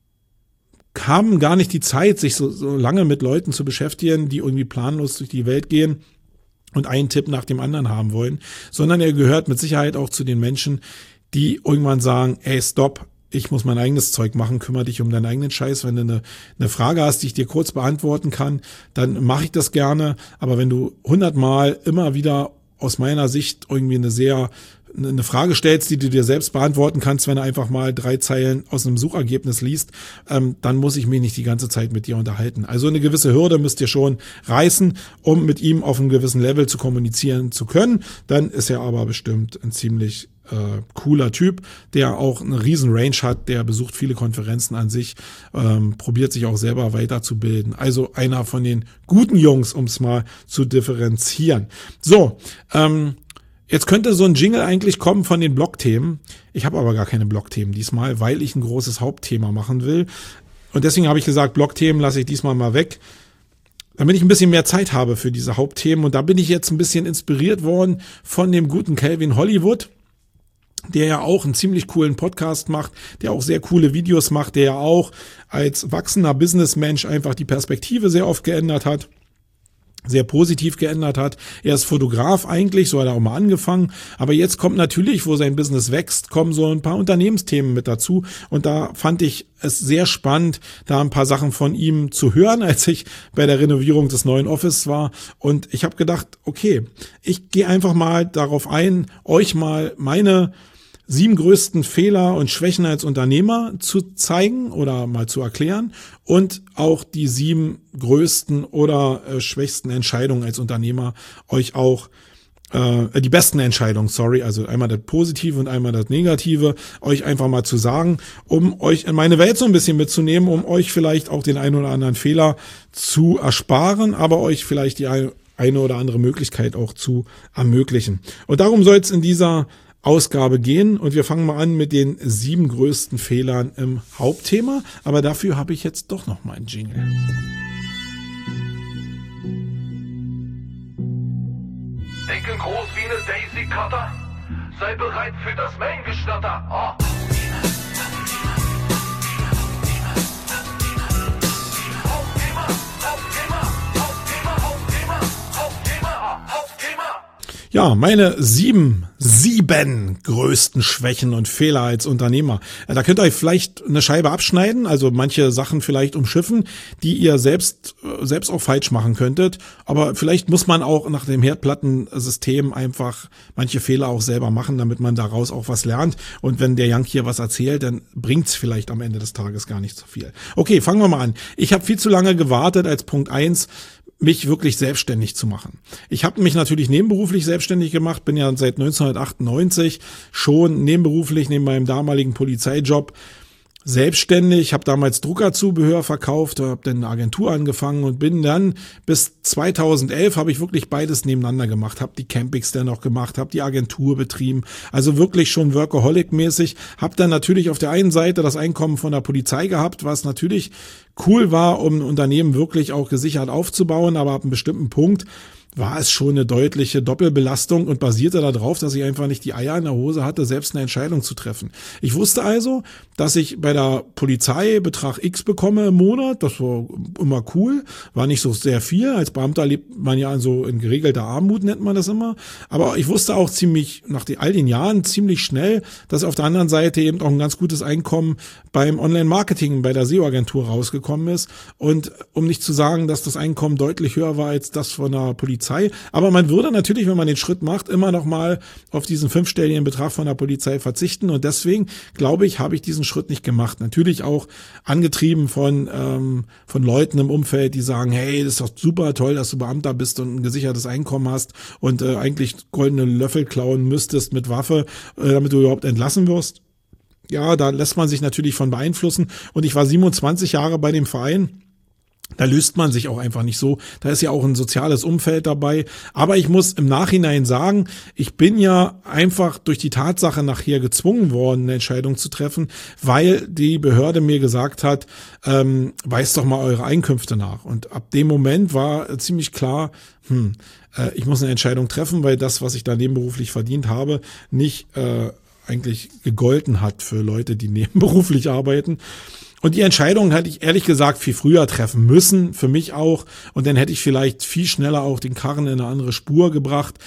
haben gar nicht die Zeit, sich so lange mit Leuten zu beschäftigen, die irgendwie planlos durch die Welt gehen und einen Tipp nach dem anderen haben wollen, sondern er gehört mit Sicherheit auch zu den Menschen, die irgendwann sagen, ey, stopp, ich muss mein eigenes Zeug machen, kümmere dich um deinen eigenen Scheiß. Wenn du eine Frage hast, die ich dir kurz beantworten kann, dann mache ich das gerne. Aber wenn du 100-mal immer wieder aus meiner Sicht irgendwie eine Frage stellst, die du dir selbst beantworten kannst, wenn du einfach mal 3 Zeilen aus einem Suchergebnis liest, dann muss ich mich nicht die ganze Zeit mit dir unterhalten. Also eine gewisse Hürde müsst ihr schon reißen, um mit ihm auf einem gewissen Level zu kommunizieren zu können. Dann ist er aber bestimmt ein ziemlich cooler Typ, der auch eine riesen Range hat, der besucht viele Konferenzen an sich, probiert sich auch selber weiterzubilden. Also einer von den guten Jungs, um es mal zu differenzieren. So, jetzt könnte so ein Jingle eigentlich kommen von den Blogthemen. Ich habe aber gar keine Blogthemen diesmal, weil ich ein großes Hauptthema machen will. Und deswegen habe ich gesagt, Blogthemen lasse ich diesmal mal weg, damit ich ein bisschen mehr Zeit habe für diese Hauptthemen. Und da bin ich jetzt ein bisschen inspiriert worden von dem guten Calvin Hollywood, der ja auch einen ziemlich coolen Podcast macht, der auch sehr coole Videos macht, der ja auch als wachsender Businessmensch einfach die Perspektive sehr oft geändert hat. sehr positiv geändert hat. Er ist Fotograf eigentlich, so hat er auch mal angefangen. Aber jetzt kommt natürlich, wo sein Business wächst, kommen so ein paar Unternehmensthemen mit dazu. Und da fand ich es sehr spannend, da ein paar Sachen von ihm zu hören, als ich bei der Renovierung des neuen Office war. Und ich habe gedacht, okay, ich gehe einfach mal darauf ein, euch mal meine 7 größten Fehler und Schwächen als Unternehmer zu zeigen oder mal zu erklären und auch die 7 größten oder schwächsten Entscheidungen als Unternehmer euch auch die besten Entscheidungen, also einmal das Positive und einmal das Negative, euch einfach mal zu sagen, um euch in meine Welt so ein bisschen mitzunehmen, um euch vielleicht auch den einen oder anderen Fehler zu ersparen, aber euch vielleicht die eine oder andere Möglichkeit auch zu ermöglichen. Und darum soll es in dieser Ausgabe gehen und wir fangen mal an mit den 7 größten Fehlern im Hauptthema, aber dafür habe ich jetzt doch noch mal einen Jingle. Denken groß wie eine Daisy Cutter, sei bereit für das Main-Geschnatter. Oh. Ja, meine 7 größten Schwächen und Fehler als Unternehmer. Da könnt ihr euch vielleicht eine Scheibe abschneiden, also manche Sachen vielleicht umschiffen, die ihr selbst auch falsch machen könntet. Aber vielleicht muss man auch nach dem Herdplattensystem einfach manche Fehler auch selber machen, damit man daraus auch was lernt. Und wenn der Jank hier was erzählt, dann bringt's vielleicht am Ende des Tages gar nicht so viel. Okay, fangen wir mal an. Ich habe viel zu lange gewartet als Punkt 1, mich wirklich selbstständig zu machen. Ich habe mich natürlich nebenberuflich selbstständig gemacht, bin ja seit 1998 schon nebenberuflich neben meinem damaligen Polizeijob selbstständig, habe damals Druckerzubehör verkauft, habe dann eine Agentur angefangen und bin dann bis 2011 habe ich wirklich beides nebeneinander gemacht, habe die Campings dann noch gemacht, habe die Agentur betrieben, also wirklich schon Workaholic-mäßig, habe dann natürlich auf der einen Seite das Einkommen von der Polizei gehabt, was natürlich cool war, um ein Unternehmen wirklich auch gesichert aufzubauen, aber ab einem bestimmten Punkt war es schon eine deutliche Doppelbelastung und basierte darauf, dass ich einfach nicht die Eier in der Hose hatte, selbst eine Entscheidung zu treffen. Ich wusste also, dass ich bei der Polizei Betrag X bekomme im Monat. Das war immer cool, war nicht so sehr viel. Als Beamter lebt man ja so in geregelter Armut, nennt man das immer. Aber ich wusste auch all den Jahren ziemlich schnell, dass auf der anderen Seite eben auch ein ganz gutes Einkommen beim Online-Marketing, bei der SEO-Agentur rausgekommen ist. Und um nicht zu sagen, dass das Einkommen deutlich höher war als das von der Polizei. Aber man würde natürlich, wenn man den Schritt macht, immer noch mal auf diesen 5-stelligen Betrag von der Polizei verzichten. Und deswegen, glaube ich, habe ich diesen Schritt nicht gemacht. Natürlich auch angetrieben von Leuten im Umfeld, die sagen, hey, das ist doch super toll, dass du Beamter bist und ein gesichertes Einkommen hast und eigentlich goldene Löffel klauen müsstest mit Waffe, damit du überhaupt entlassen wirst. Ja, da lässt man sich natürlich von beeinflussen. Und ich war 27 Jahre bei dem Verein. Da löst man sich auch einfach nicht so. Da ist ja auch ein soziales Umfeld dabei. Aber ich muss im Nachhinein sagen, ich bin ja einfach durch die Tatsache nachher gezwungen worden, eine Entscheidung zu treffen, weil die Behörde mir gesagt hat, weist doch mal eure Einkünfte nach. Und ab dem Moment war ziemlich klar, ich muss eine Entscheidung treffen, weil das, was ich da nebenberuflich verdient habe, nicht eigentlich gegolten hat für Leute, die nebenberuflich arbeiten. Und die Entscheidung hätte ich ehrlich gesagt viel früher treffen müssen, für mich auch. Und dann hätte ich vielleicht viel schneller auch den Karren in eine andere Spur gebracht,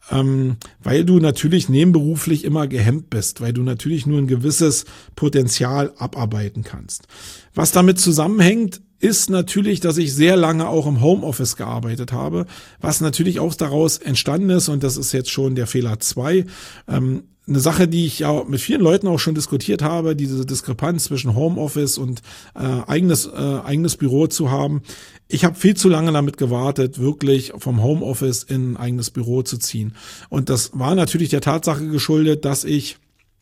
weil du natürlich nebenberuflich immer gehemmt bist, weil du natürlich nur ein gewisses Potenzial abarbeiten kannst. Was damit zusammenhängt, ist natürlich, dass ich sehr lange auch im Homeoffice gearbeitet habe, was natürlich auch daraus entstanden ist, und das ist jetzt schon der Fehler 2, eine Sache, die ich ja mit vielen Leuten auch schon diskutiert habe, diese Diskrepanz zwischen Homeoffice und eigenes Büro zu haben. Ich habe viel zu lange damit gewartet, wirklich vom Homeoffice in ein eigenes Büro zu ziehen. Und das war natürlich der Tatsache geschuldet, dass ich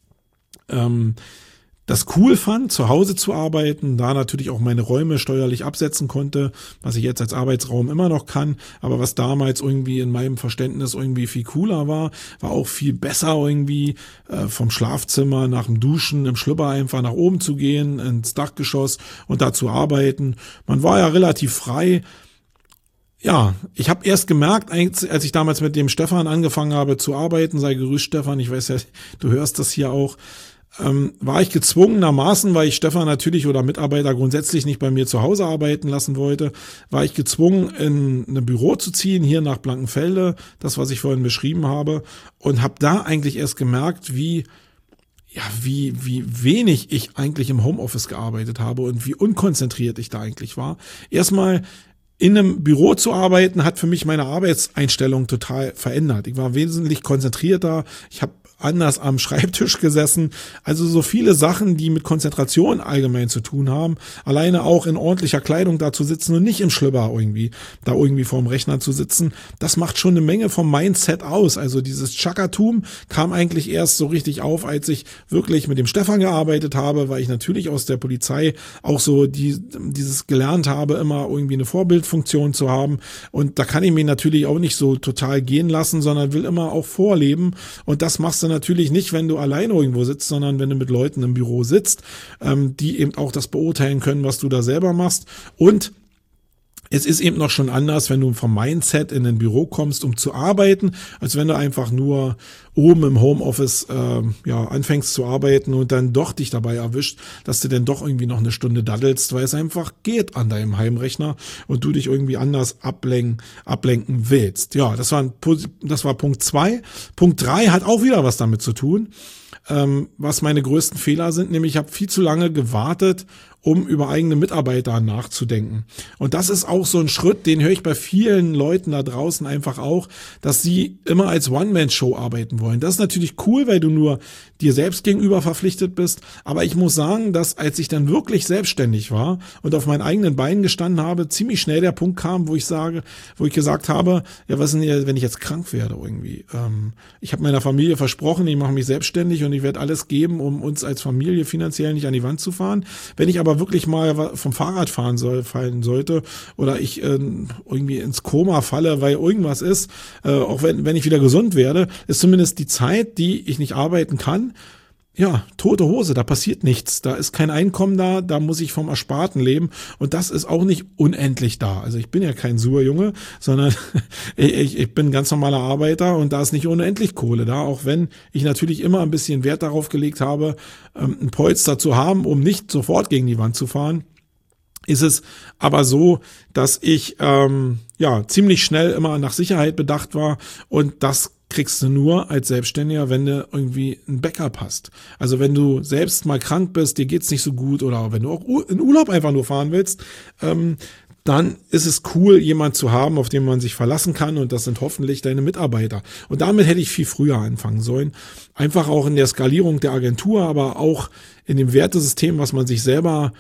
das cool fand, zu Hause zu arbeiten, da natürlich auch meine Räume steuerlich absetzen konnte, was ich jetzt als Arbeitsraum immer noch kann, aber was damals irgendwie in meinem Verständnis irgendwie viel cooler war auch viel besser irgendwie vom Schlafzimmer nach dem Duschen im Schlüpper einfach nach oben zu gehen, ins Dachgeschoss und da zu arbeiten. Man war ja relativ frei. Ja, ich habe erst gemerkt, als ich damals mit dem Stefan angefangen habe zu arbeiten, sei gegrüßt Stefan, ich weiß ja, du hörst das hier auch, war ich gezwungenermaßen, weil ich Stefan natürlich oder Mitarbeiter grundsätzlich nicht bei mir zu Hause arbeiten lassen wollte, war ich gezwungen, in ein Büro zu ziehen, hier nach Blankenfelde, das, was ich vorhin beschrieben habe, und habe da eigentlich erst gemerkt, wie wenig ich eigentlich im Homeoffice gearbeitet habe und wie unkonzentriert ich da eigentlich war. Erstmal in einem Büro zu arbeiten, hat für mich meine Arbeitseinstellung total verändert. Ich war wesentlich konzentrierter, ich habe anders am Schreibtisch gesessen. Also so viele Sachen, die mit Konzentration allgemein zu tun haben. Alleine auch in ordentlicher Kleidung da zu sitzen und nicht im Schlüpper irgendwie vorm Rechner zu sitzen. Das macht schon eine Menge vom Mindset aus. Also dieses Chakatum kam eigentlich erst so richtig auf, als ich wirklich mit dem Stefan gearbeitet habe, weil ich natürlich aus der Polizei auch so dieses gelernt habe, immer irgendwie eine Vorbildfunktion zu haben. Und da kann ich mich natürlich auch nicht so total gehen lassen, sondern will immer auch vorleben. Und das machst du natürlich nicht, wenn du alleine irgendwo sitzt, sondern wenn du mit Leuten im Büro sitzt, die eben auch das beurteilen können, was du da selber machst. Und es ist eben noch schon anders, wenn du vom Mindset in ein Büro kommst, um zu arbeiten, als wenn du einfach nur oben im Homeoffice anfängst zu arbeiten und dann doch dich dabei erwischt, dass du dann doch irgendwie noch eine Stunde daddelst, weil es einfach geht an deinem Heimrechner und du dich irgendwie anders ablenken willst. Ja, das war Punkt 2. Punkt 3 hat auch wieder was damit zu tun, was meine größten Fehler sind, nämlich ich habe viel zu lange gewartet, um über eigene Mitarbeiter nachzudenken. Und das ist auch so ein Schritt, den höre ich bei vielen Leuten da draußen einfach auch, dass sie immer als One-Man-Show arbeiten wollen. Das ist natürlich cool, weil du nur dir selbst gegenüber verpflichtet bist. Aber ich muss sagen, dass als ich dann wirklich selbstständig war und auf meinen eigenen Beinen gestanden habe, ziemlich schnell der Punkt kam, wo ich gesagt habe, ja, was ist denn, wenn ich jetzt krank werde irgendwie? Ich habe meiner Familie versprochen, ich mache mich selbstständig und ich werde alles geben, um uns als Familie finanziell nicht an die Wand zu fahren. Wenn ich aber wirklich mal vom Fahrrad fallen sollte oder ich irgendwie ins Koma falle, weil irgendwas ist, auch wenn ich wieder gesund werde, ist zumindest die Zeit, die ich nicht arbeiten kann, ja, tote Hose, da passiert nichts, da ist kein Einkommen da muss ich vom Ersparten leben und das ist auch nicht unendlich da. Also ich bin ja kein Surjunge, sondern ich bin ein ganz normaler Arbeiter und da ist nicht unendlich Kohle da, auch wenn ich natürlich immer ein bisschen Wert darauf gelegt habe, ein Polster zu haben, um nicht sofort gegen die Wand zu fahren. Ist es aber so, dass ich ziemlich schnell immer nach Sicherheit bedacht war und das kriegst du nur als Selbstständiger, wenn du irgendwie ein Backup hast. Also wenn du selbst mal krank bist, dir geht's nicht so gut oder wenn du auch in Urlaub einfach nur fahren willst, dann ist es cool, jemand zu haben, auf den man sich verlassen kann und das sind hoffentlich deine Mitarbeiter. Und damit hätte ich viel früher anfangen sollen. Einfach auch in der Skalierung der Agentur, aber auch in dem Wertesystem, was man sich selber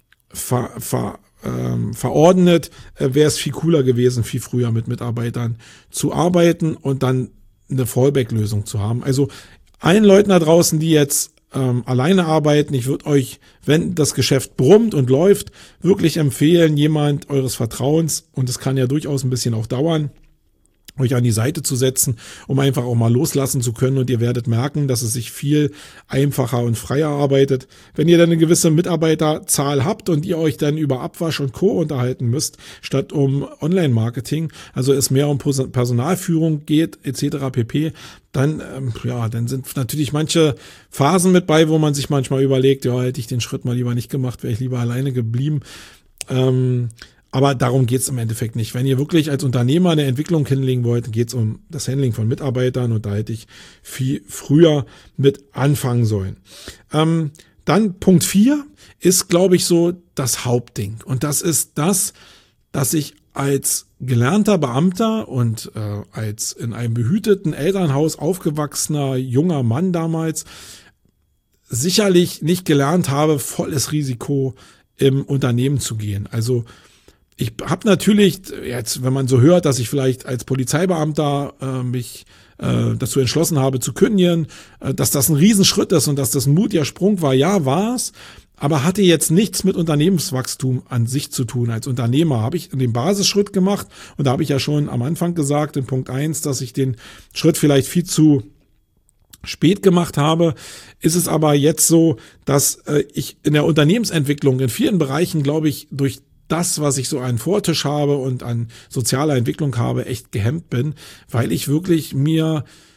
verordnet, wäre es viel cooler gewesen, viel früher mit Mitarbeitern zu arbeiten und dann eine Fallback-Lösung zu haben. Also allen Leuten da draußen, die jetzt alleine arbeiten, ich würde euch, wenn das Geschäft brummt und läuft, wirklich empfehlen, jemand eures Vertrauens, und es kann ja durchaus ein bisschen auch dauern, euch an die Seite zu setzen, um einfach auch mal loslassen zu können und ihr werdet merken, dass es sich viel einfacher und freier arbeitet. Wenn ihr dann eine gewisse Mitarbeiterzahl habt und ihr euch dann über Abwasch und Co. unterhalten müsst, statt um Online-Marketing, also es mehr um Personalführung geht, etc. pp., dann sind natürlich manche Phasen mit bei, wo man sich manchmal überlegt, ja, hätte ich den Schritt mal lieber nicht gemacht, wäre ich lieber alleine geblieben. Aber darum geht's im Endeffekt nicht. Wenn ihr wirklich als Unternehmer eine Entwicklung hinlegen wollt, geht's um das Handling von Mitarbeitern und da hätte ich viel früher mit anfangen sollen. Dann Punkt 4 ist, glaube ich, so das Hauptding. Und das ist das, dass ich als gelernter Beamter und als in einem behüteten Elternhaus aufgewachsener junger Mann damals sicherlich nicht gelernt habe, volles Risiko im Unternehmen zu gehen. Also ich habe natürlich jetzt, wenn man so hört, dass ich vielleicht als Polizeibeamter mich dazu entschlossen habe zu kündigen, dass das ein Riesenschritt ist und dass das ein mutiger Sprung war, ja, war es, aber hatte jetzt nichts mit Unternehmenswachstum an sich zu tun. Als Unternehmer habe ich den Basisschritt gemacht und da habe ich ja schon am Anfang gesagt, in Punkt 1, dass ich den Schritt vielleicht viel zu spät gemacht habe, ist es aber jetzt so, dass ich in der Unternehmensentwicklung in vielen Bereichen, glaube ich, durch das, was ich so an Vortisch habe und an sozialer Entwicklung habe, echt gehemmt bin, weil ich wirklich mir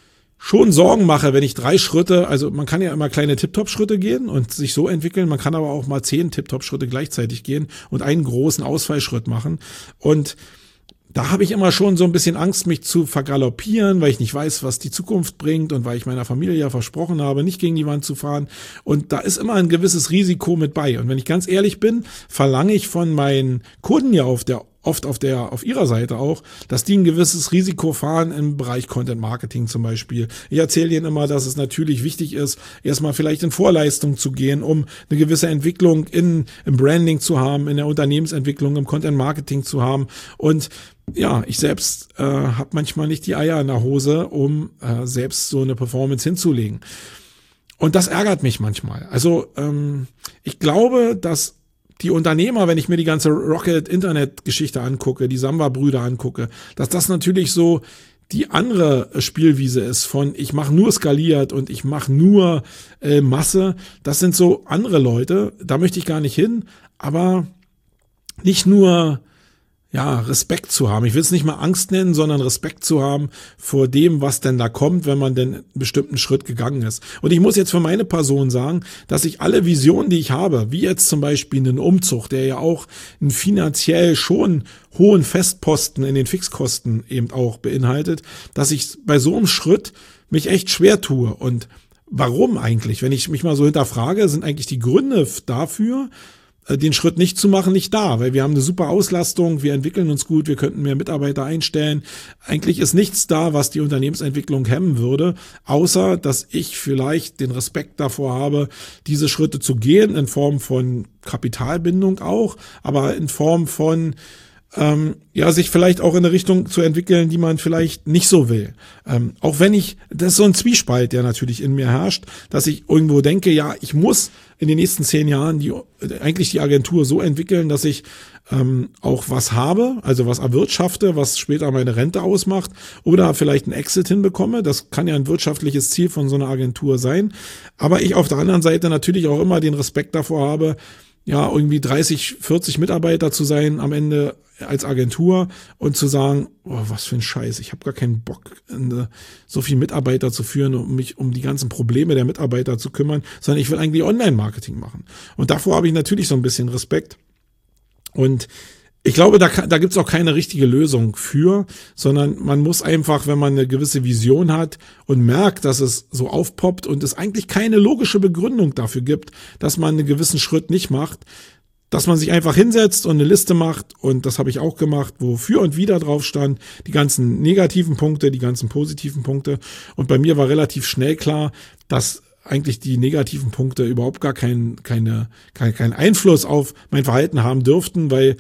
schon Sorgen mache, wenn ich 3 Schritte, also man kann ja immer kleine Tip-Top-Schritte gehen und sich so entwickeln, man kann aber auch mal 10 Tip-Top-Schritte gleichzeitig gehen und einen großen Ausfallschritt machen. Und da habe ich immer schon so ein bisschen Angst, mich zu vergaloppieren, weil ich nicht weiß, was die Zukunft bringt und weil ich meiner Familie ja versprochen habe, nicht gegen die Wand zu fahren. Und da ist immer ein gewisses Risiko mit bei. Und wenn ich ganz ehrlich bin, verlange ich von meinen Kunden ja oft auf ihrer Seite auch, dass die ein gewisses Risiko fahren im Bereich Content Marketing zum Beispiel. Ich erzähle ihnen immer, dass es natürlich wichtig ist, erstmal vielleicht in Vorleistung zu gehen, um eine gewisse Entwicklung im Branding zu haben, in der Unternehmensentwicklung, im Content Marketing zu haben. Und ja, ich selbst habe manchmal nicht die Eier in der Hose, um selbst so eine Performance hinzulegen. Und das ärgert mich manchmal. Also ich glaube, dass die Unternehmer, wenn ich mir die ganze Rocket-Internet-Geschichte angucke, die Samba-Brüder angucke, dass das natürlich so die andere Spielwiese ist von ich mache nur skaliert und ich mache nur Masse. Das sind so andere Leute, da möchte ich gar nicht hin, aber nicht nur Respekt zu haben. Ich will es nicht mal Angst nennen, sondern Respekt zu haben vor dem, was denn da kommt, wenn man denn einen bestimmten Schritt gegangen ist. Und ich muss jetzt für meine Person sagen, dass ich alle Visionen, die ich habe, wie jetzt zum Beispiel einen Umzug, der ja auch einen finanziell schon hohen Festposten in den Fixkosten eben auch beinhaltet, dass ich bei so einem Schritt mich echt schwer tue. Und warum eigentlich? Wenn ich mich mal so hinterfrage, sind eigentlich die Gründe dafür, den Schritt nicht zu machen, nicht da, weil wir haben eine super Auslastung, wir entwickeln uns gut, wir könnten mehr Mitarbeiter einstellen. Eigentlich ist nichts da, was die Unternehmensentwicklung hemmen würde, außer dass ich vielleicht den Respekt davor habe, diese Schritte zu gehen, in Form von Kapitalbindung auch, aber in Form von sich vielleicht auch in eine Richtung zu entwickeln, die man vielleicht nicht so will. Auch wenn das ist so ein Zwiespalt, der natürlich in mir herrscht, dass ich irgendwo denke, ja, ich muss in den nächsten 10 Jahren die Agentur so entwickeln, dass ich auch was habe, also was erwirtschafte, was später meine Rente ausmacht oder vielleicht einen Exit hinbekomme. Das kann ja ein wirtschaftliches Ziel von so einer Agentur sein. Aber ich auf der anderen Seite natürlich auch immer den Respekt davor habe, ja, irgendwie 30, 40 Mitarbeiter zu sein am Ende als Agentur und zu sagen, oh, was für ein Scheiß, ich habe gar keinen Bock, so viele Mitarbeiter zu führen, um mich um die ganzen Probleme der Mitarbeiter zu kümmern, sondern ich will eigentlich Online-Marketing machen. Und davor habe ich natürlich so ein bisschen Respekt. Und ich glaube, da gibt's auch keine richtige Lösung für, sondern man muss einfach, wenn man eine gewisse Vision hat und merkt, dass es so aufpoppt und es eigentlich keine logische Begründung dafür gibt, dass man einen gewissen Schritt nicht macht, dass man sich einfach hinsetzt und eine Liste macht, und das habe ich auch gemacht, wo für und wider drauf stand, die ganzen negativen Punkte, die ganzen positiven Punkte. Und bei mir war relativ schnell klar, dass eigentlich die negativen Punkte überhaupt gar keinen Einfluss auf mein Verhalten haben dürften, weil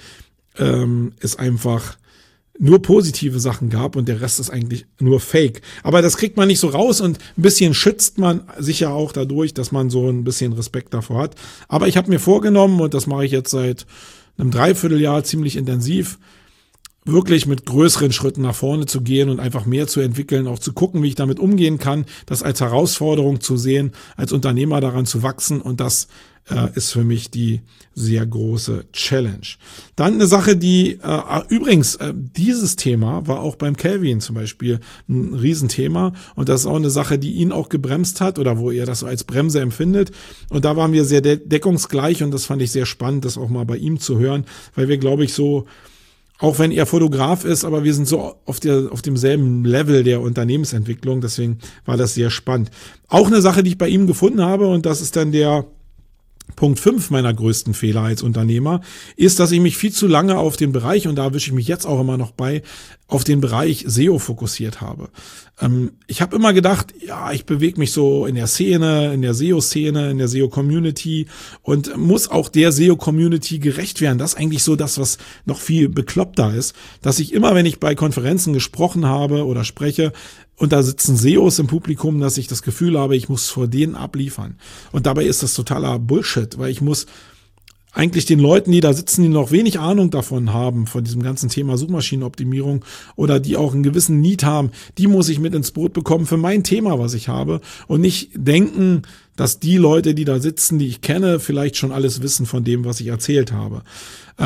es einfach nur positive Sachen gab und der Rest ist eigentlich nur Fake. Aber das kriegt man nicht so raus und ein bisschen schützt man sich ja auch dadurch, dass man so ein bisschen Respekt davor hat. Aber ich habe mir vorgenommen, und das mache ich jetzt seit einem Dreivierteljahr ziemlich intensiv, wirklich mit größeren Schritten nach vorne zu gehen und einfach mehr zu entwickeln, auch zu gucken, wie ich damit umgehen kann, das als Herausforderung zu sehen, als Unternehmer daran zu wachsen, und das ist für mich die sehr große Challenge. Dann eine Sache, die übrigens, dieses Thema war auch beim Calvin zum Beispiel ein Riesenthema, und das ist auch eine Sache, die ihn auch gebremst hat oder wo er das so als Bremse empfindet, und da waren wir sehr deckungsgleich, und das fand ich sehr spannend, das auch mal bei ihm zu hören, weil wir, glaube ich, so, auch wenn er Fotograf ist, aber wir sind so auf demselben Level der Unternehmensentwicklung, deswegen war das sehr spannend. Auch eine Sache, die ich bei ihm gefunden habe, und das ist dann der Punkt 5 meiner größten Fehler als Unternehmer, ist, dass ich mich viel zu lange auf den Bereich, und da erwische ich mich jetzt auch immer noch bei, auf den Bereich SEO fokussiert habe. Ich habe immer gedacht, ja, ich bewege mich so in der Szene, in der SEO-Szene, in der SEO-Community und muss auch der SEO-Community gerecht werden. Das ist eigentlich so das, was noch viel bekloppter ist, dass ich immer, wenn ich bei Konferenzen gesprochen habe oder spreche, und da sitzen SEOs im Publikum, dass ich das Gefühl habe, ich muss vor denen abliefern. Und dabei ist das totaler Bullshit, weil ich muss eigentlich den Leuten, die da sitzen, die noch wenig Ahnung davon haben, von diesem ganzen Thema Suchmaschinenoptimierung oder die auch einen gewissen Need haben, die muss ich mit ins Boot bekommen für mein Thema, was ich habe, und nicht denken, dass die Leute, die da sitzen, die ich kenne, vielleicht schon alles wissen von dem, was ich erzählt habe.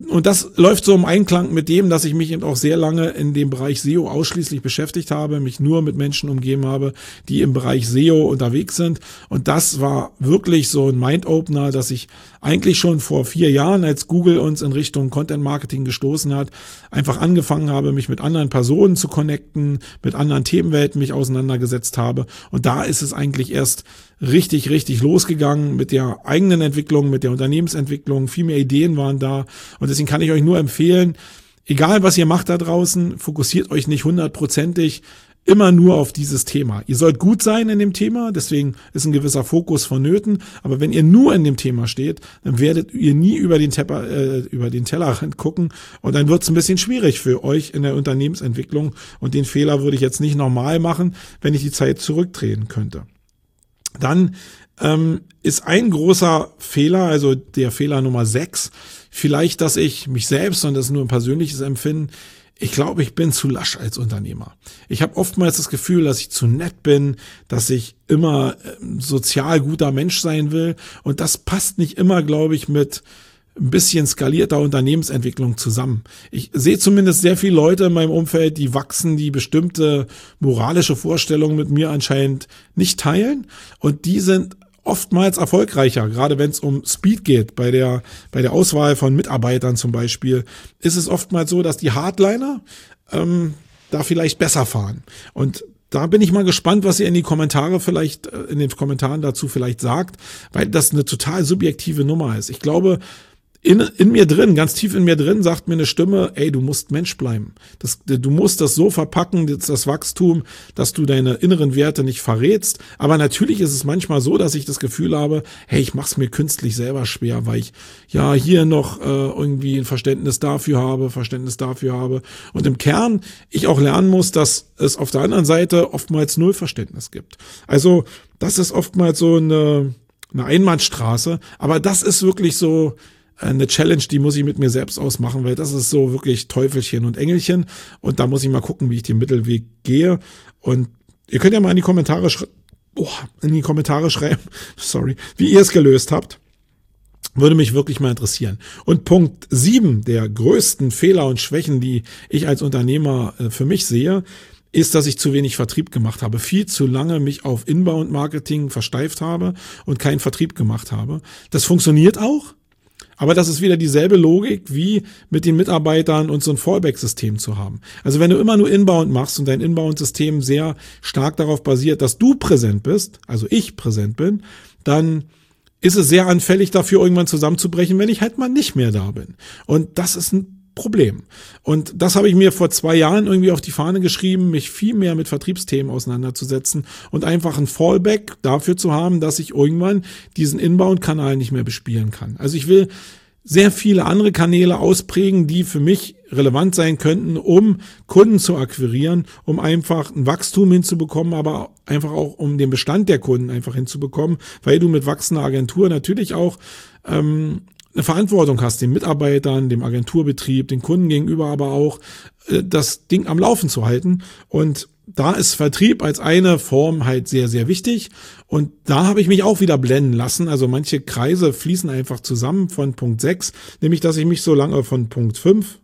Und das läuft so im Einklang mit dem, dass ich mich eben auch sehr lange in dem Bereich SEO ausschließlich beschäftigt habe, mich nur mit Menschen umgeben habe, die im Bereich SEO unterwegs sind. Und das war wirklich so ein Mind-Opener, dass ich eigentlich schon vor 4 Jahren, als Google uns in Richtung Content-Marketing gestoßen hat, einfach angefangen habe, mich mit anderen Personen zu connecten, mit anderen Themenwelten mich auseinandergesetzt habe. Und da ist es eigentlich erst richtig losgegangen mit der eigenen Entwicklung, mit der Unternehmensentwicklung. Viel mehr Ideen waren da. Und deswegen kann ich euch nur empfehlen, egal was ihr macht da draußen, fokussiert euch nicht 100%ig immer nur auf dieses Thema. Ihr sollt gut sein in dem Thema, deswegen ist ein gewisser Fokus vonnöten. Aber wenn ihr nur in dem Thema steht, dann werdet ihr nie über den Tellerrand gucken. Und dann wird es ein bisschen schwierig für euch in der Unternehmensentwicklung. Und den Fehler würde ich jetzt nicht nochmal machen, wenn ich die Zeit zurückdrehen könnte. Dann ist ein großer Fehler, also der Fehler Nummer 6, vielleicht, dass ich mich selbst, und das ist nur ein persönliches Empfinden, ich glaube, ich bin zu lasch als Unternehmer. Ich habe oftmals das Gefühl, dass ich zu nett bin, dass ich immer sozial guter Mensch sein will. Und das passt nicht immer, glaube ich, mit ein bisschen skalierter Unternehmensentwicklung zusammen. Ich sehe zumindest sehr viele Leute in meinem Umfeld, die wachsen, die bestimmte moralische Vorstellungen mit mir anscheinend nicht teilen. Und die sind oftmals erfolgreicher, gerade wenn es um Speed geht. Bei der Auswahl von Mitarbeitern zum Beispiel ist es oftmals so, dass die Hardliner da vielleicht besser fahren. Und da bin ich mal gespannt, was ihr in den Kommentaren dazu vielleicht sagt, weil das eine total subjektive Nummer ist. Ich glaube, in mir drin, ganz tief in mir drin, sagt mir eine Stimme, ey, du musst Mensch bleiben. Du musst das so verpacken, das Wachstum, dass du deine inneren Werte nicht verrätst. Aber natürlich ist es manchmal so, dass ich das Gefühl habe, hey, ich mach's mir künstlich selber schwer, weil ich ja hier noch irgendwie ein Verständnis dafür habe. Und im Kern ich auch lernen muss, dass es auf der anderen Seite oftmals null Verständnis gibt. Also das ist oftmals so eine Einbahnstraße. Aber das ist wirklich so eine Challenge, die muss ich mit mir selbst ausmachen, weil das ist so wirklich Teufelchen und Engelchen und da muss ich mal gucken, wie ich den Mittelweg gehe. Und ihr könnt ja mal in die Kommentare schreiben, wie ihr es gelöst habt. Würde mich wirklich mal interessieren. Und Punkt 7 der größten Fehler und Schwächen, die ich als Unternehmer für mich sehe, ist, dass ich zu wenig Vertrieb gemacht habe. Viel zu lange mich auf Inbound-Marketing versteift habe und keinen Vertrieb gemacht habe. Das funktioniert auch. Aber das ist wieder dieselbe Logik wie mit den Mitarbeitern und so ein Fallback-System zu haben. Also wenn du immer nur Inbound machst und dein Inbound-System sehr stark darauf basiert, dass du präsent bist, also ich präsent bin, dann ist es sehr anfällig dafür, irgendwann zusammenzubrechen, wenn ich halt mal nicht mehr da bin. Und das ist ein Problem. Und das habe ich mir vor 2 Jahren irgendwie auf die Fahne geschrieben, mich viel mehr mit Vertriebsthemen auseinanderzusetzen und einfach ein Fallback dafür zu haben, dass ich irgendwann diesen Inbound-Kanal nicht mehr bespielen kann. Also ich will sehr viele andere Kanäle ausprägen, die für mich relevant sein könnten, um Kunden zu akquirieren, um einfach ein Wachstum hinzubekommen, aber einfach auch um den Bestand der Kunden einfach hinzubekommen, weil du mit wachsender Agentur natürlich auch eine Verantwortung hast, den Mitarbeitern, dem Agenturbetrieb, den Kunden gegenüber, aber auch das Ding am Laufen zu halten. Und da ist Vertrieb als eine Form halt sehr, sehr wichtig. Und da habe ich mich auch wieder blenden lassen. Also manche Kreise fließen einfach zusammen von Punkt 6, nämlich dass ich mich so lange von Punkt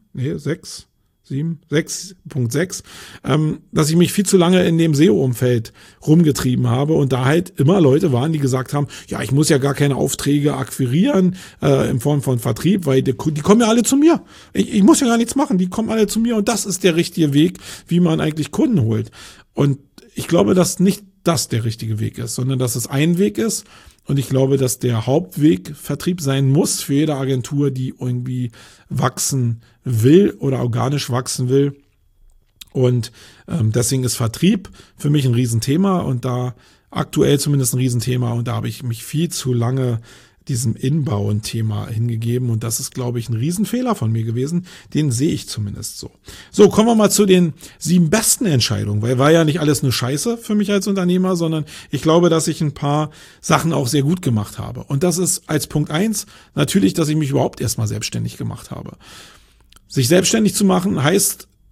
6.6, dass ich mich viel zu lange in dem SEO-Umfeld rumgetrieben habe und da halt immer Leute waren, die gesagt haben, ja, ich muss ja gar keine Aufträge akquirieren in Form von Vertrieb, weil die kommen ja alle zu mir. Ich muss ja gar nichts machen, die kommen alle zu mir und das ist der richtige Weg, wie man eigentlich Kunden holt. Und ich glaube, dass nicht das der richtige Weg ist, sondern dass es ein Weg ist. Und ich glaube, dass der Hauptweg Vertrieb sein muss für jede Agentur, die irgendwie wachsen will oder organisch wachsen will. Und deswegen ist Vertrieb für mich ein Riesenthema und da aktuell zumindest ein Riesenthema. Und da habe ich mich viel zu lange diesem Inbound-Thema hingegeben. Und das ist, glaube ich, ein Riesenfehler von mir gewesen. Den sehe ich zumindest so. So, kommen wir mal zu den 7 besten Entscheidungen, weil war ja nicht alles nur Scheiße für mich als Unternehmer, sondern ich glaube, dass ich ein paar Sachen auch sehr gut gemacht habe. Und das ist als Punkt 1 natürlich, dass ich mich überhaupt erstmal selbstständig gemacht habe. Sich selbstständig zu machen heißt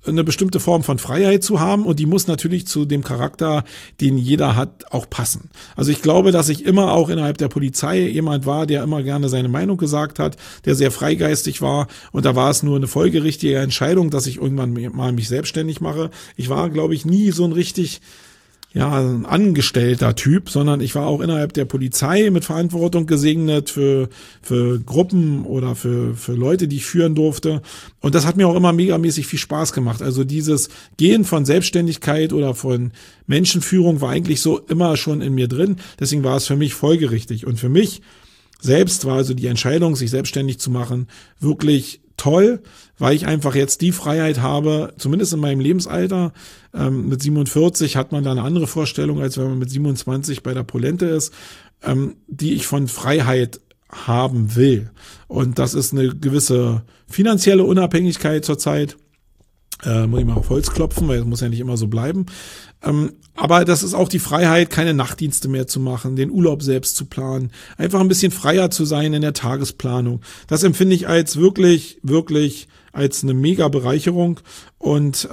eine bestimmte Form von Freiheit zu haben und die muss natürlich zu dem Charakter, den jeder hat, auch passen. Also ich glaube, dass ich immer auch innerhalb der Polizei jemand war, der immer gerne seine Meinung gesagt hat, der sehr freigeistig war und da war es nur eine folgerichtige Entscheidung, dass ich irgendwann mal mich selbstständig mache. Ich war, glaube ich, nie so ein richtig ein angestellter Typ, sondern ich war auch innerhalb der Polizei mit Verantwortung gesegnet für Gruppen oder für Leute, die ich führen durfte. Und das hat mir auch immer megamäßig viel Spaß gemacht. Also dieses Gehen von Selbstständigkeit oder von Menschenführung war eigentlich so immer schon in mir drin. Deswegen war es für mich folgerichtig. Und für mich selbst war also die Entscheidung, sich selbstständig zu machen, wirklich toll, weil ich einfach jetzt die Freiheit habe, zumindest in meinem Lebensalter, mit 47 hat man da eine andere Vorstellung, als wenn man mit 27 bei der Polente ist, die ich von Freiheit haben will. Und das ist eine gewisse finanzielle Unabhängigkeit zurzeit. Muss ich mal auf Holz klopfen, weil es muss ja nicht immer so bleiben. Aber das ist auch die Freiheit, keine Nachtdienste mehr zu machen, den Urlaub selbst zu planen, einfach ein bisschen freier zu sein in der Tagesplanung. Das empfinde ich als wirklich als eine mega Bereicherung und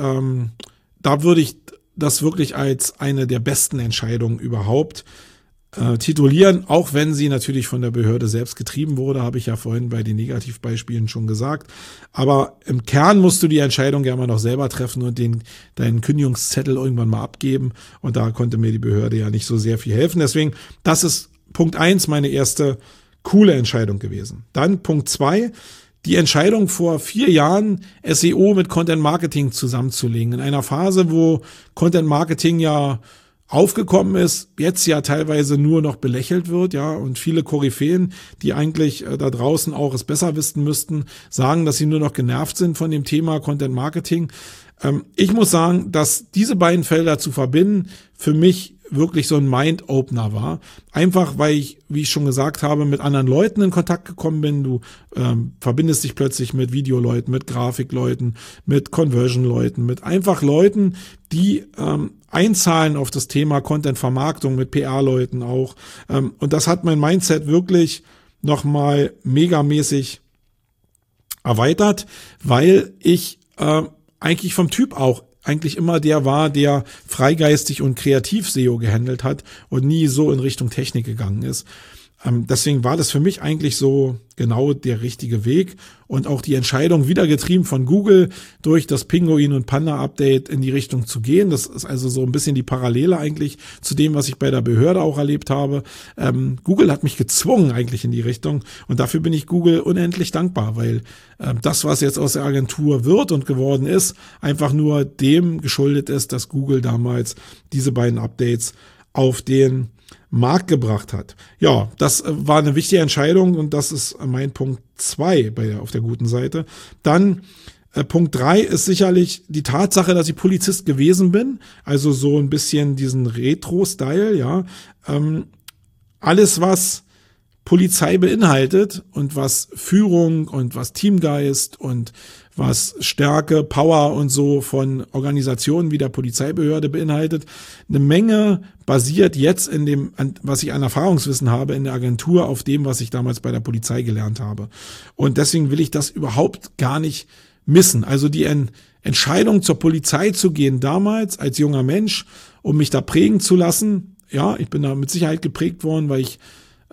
da würde ich das wirklich als eine der besten Entscheidungen überhaupt titulieren, auch wenn sie natürlich von der Behörde selbst getrieben wurde, habe ich ja vorhin bei den Negativbeispielen schon gesagt. Aber im Kern musst du die Entscheidung ja immer noch selber treffen und deinen Kündigungszettel irgendwann mal abgeben. Und da konnte mir die Behörde ja nicht so sehr viel helfen. Deswegen, das ist Punkt 1, meine erste coole Entscheidung gewesen. Dann Punkt 2, die Entscheidung vor 4 Jahren, SEO mit Content Marketing zusammenzulegen. In einer Phase, wo Content Marketing ja aufgekommen ist, jetzt ja teilweise nur noch belächelt wird, ja, und viele Koryphäen, die eigentlich da draußen auch es besser wissen müssten, sagen, dass sie nur noch genervt sind von dem Thema Content Marketing. Ich muss sagen, dass diese beiden Felder zu verbinden für mich wirklich so ein Mind-Opener war. Einfach, weil ich, wie ich schon gesagt habe, mit anderen Leuten in Kontakt gekommen bin. Du verbindest dich plötzlich mit Videoleuten, mit Grafikleuten, mit Conversion-Leuten, mit einfach Leuten, die einzahlen auf das Thema Content-Vermarktung, mit PR-Leuten auch. Und das hat mein Mindset wirklich nochmal megamäßig erweitert, weil ich eigentlich vom Typ auch eigentlich immer der war, der freigeistig und kreativ SEO gehandelt hat und nie so in Richtung Technik gegangen ist. Deswegen war das für mich eigentlich so genau der richtige Weg und auch die Entscheidung, wieder getrieben von Google, durch das Pinguin und Panda Update in die Richtung zu gehen. Das ist also so ein bisschen die Parallele eigentlich zu dem, was ich bei der Behörde auch erlebt habe. Google hat mich gezwungen eigentlich in die Richtung und dafür bin ich Google unendlich dankbar, weil das, was jetzt aus der Agentur wird und geworden ist, einfach nur dem geschuldet ist, dass Google damals diese beiden Updates auf den Markt gebracht hat. Ja, das war eine wichtige Entscheidung und das ist mein Punkt 2 auf der guten Seite. Dann Punkt 3 ist sicherlich die Tatsache, dass ich Polizist gewesen bin, also so ein bisschen diesen Retro-Style, ja. Alles, was Polizei beinhaltet und was Führung und was Teamgeist und was Stärke, Power und so von Organisationen wie der Polizeibehörde beinhaltet. Eine Menge basiert jetzt in dem, was ich an Erfahrungswissen habe in der Agentur, auf dem, was ich damals bei der Polizei gelernt habe. Und deswegen will ich das überhaupt gar nicht missen. Also die Entscheidung, zur Polizei zu gehen damals als junger Mensch, um mich da prägen zu lassen. Ja, ich bin da mit Sicherheit geprägt worden, weil ich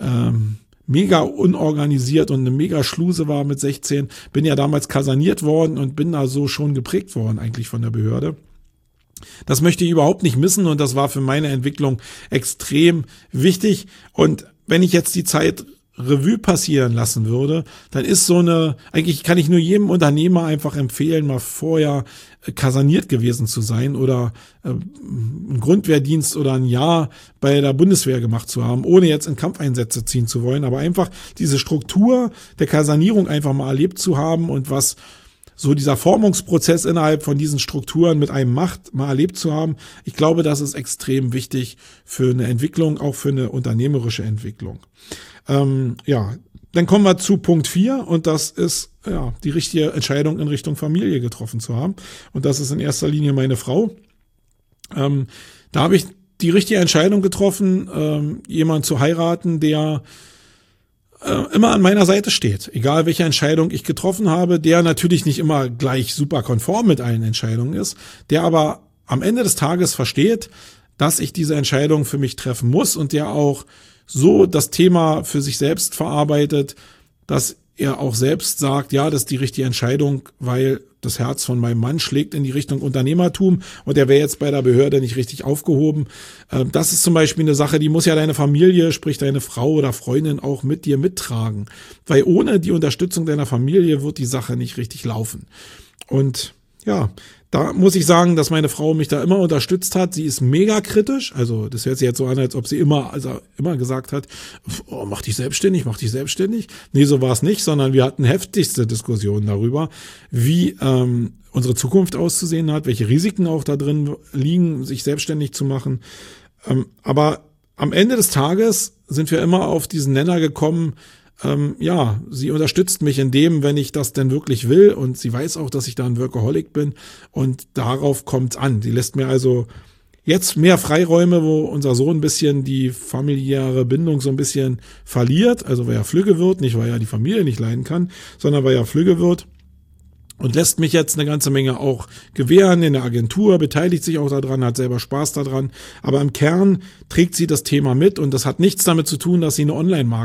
mega unorganisiert und eine mega Schluse war mit 16, bin ja damals kaserniert worden und bin da so schon geprägt worden eigentlich von der Behörde. Das möchte ich überhaupt nicht missen und das war für meine Entwicklung extrem wichtig. Und wenn ich jetzt die Zeit Revue passieren lassen würde, dann ist eigentlich kann ich nur jedem Unternehmer einfach empfehlen, mal vorher kaserniert gewesen zu sein oder einen Grundwehrdienst oder ein Jahr bei der Bundeswehr gemacht zu haben, ohne jetzt in Kampfeinsätze ziehen zu wollen, aber einfach diese Struktur der Kasernierung einfach mal erlebt zu haben und was so dieser Formungsprozess innerhalb von diesen Strukturen mit einem macht, mal erlebt zu haben. Ich glaube, das ist extrem wichtig für eine Entwicklung, auch für eine unternehmerische Entwicklung. Dann kommen wir zu Punkt 4 und das ist die richtige Entscheidung in Richtung Familie getroffen zu haben. Und das ist in erster Linie meine Frau. Da habe ich die richtige Entscheidung getroffen, jemanden zu heiraten, der immer an meiner Seite steht, egal welche Entscheidung ich getroffen habe, der natürlich nicht immer gleich super konform mit allen Entscheidungen ist, der aber am Ende des Tages versteht, dass ich diese Entscheidung für mich treffen muss und der auch so das Thema für sich selbst verarbeitet, dass er auch selbst sagt, ja, das ist die richtige Entscheidung, weil das Herz von meinem Mann schlägt in die Richtung Unternehmertum und der wäre jetzt bei der Behörde nicht richtig aufgehoben. Das ist zum Beispiel eine Sache, die muss ja deine Familie, sprich deine Frau oder Freundin auch mit dir mittragen. Weil ohne die Unterstützung deiner Familie wird die Sache nicht richtig laufen. Und ja, da muss ich sagen, dass meine Frau mich da immer unterstützt hat. Sie ist mega kritisch. Also das hört sich jetzt so an, als ob sie immer gesagt hat, oh, mach dich selbstständig. Nee, so war es nicht, sondern wir hatten heftigste Diskussionen darüber, wie unsere Zukunft auszusehen hat, welche Risiken auch da drin liegen, sich selbstständig zu machen. Aber am Ende des Tages sind wir immer auf diesen Nenner gekommen, ja, sie unterstützt mich in dem, wenn ich das denn wirklich will und sie weiß auch, dass ich da ein Workaholic bin und darauf kommt's an. Sie lässt mir also jetzt mehr Freiräume, wo unser Sohn ein bisschen die familiäre Bindung so ein bisschen verliert, also weil er flügge wird, nicht weil er die Familie nicht leiden kann, sondern weil er flügge wird. Und lässt mich jetzt eine ganze Menge auch gewähren in der Agentur, beteiligt sich auch daran, hat selber Spaß daran. Aber im Kern trägt sie das Thema mit und das hat nichts damit zu tun, dass sie eine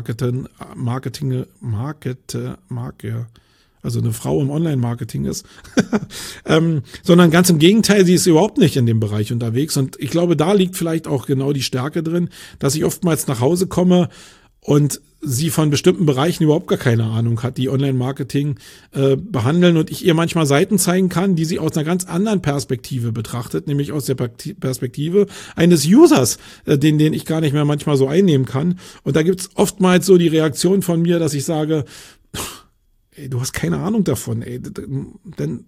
also eine Frau im Online-Marketing ist, sondern ganz im Gegenteil, sie ist überhaupt nicht in dem Bereich unterwegs. Und ich glaube, da liegt vielleicht auch genau die Stärke drin, dass ich oftmals nach Hause komme und sie von bestimmten Bereichen überhaupt gar keine Ahnung hat, die Online-Marketing behandeln und ich ihr manchmal Seiten zeigen kann, die sie aus einer ganz anderen Perspektive betrachtet, nämlich aus der Perspektive eines Users, den ich gar nicht mehr manchmal so einnehmen kann. Und da gibt's oftmals so die Reaktion von mir, dass ich sage, ey, du hast keine Ahnung davon, ey, dann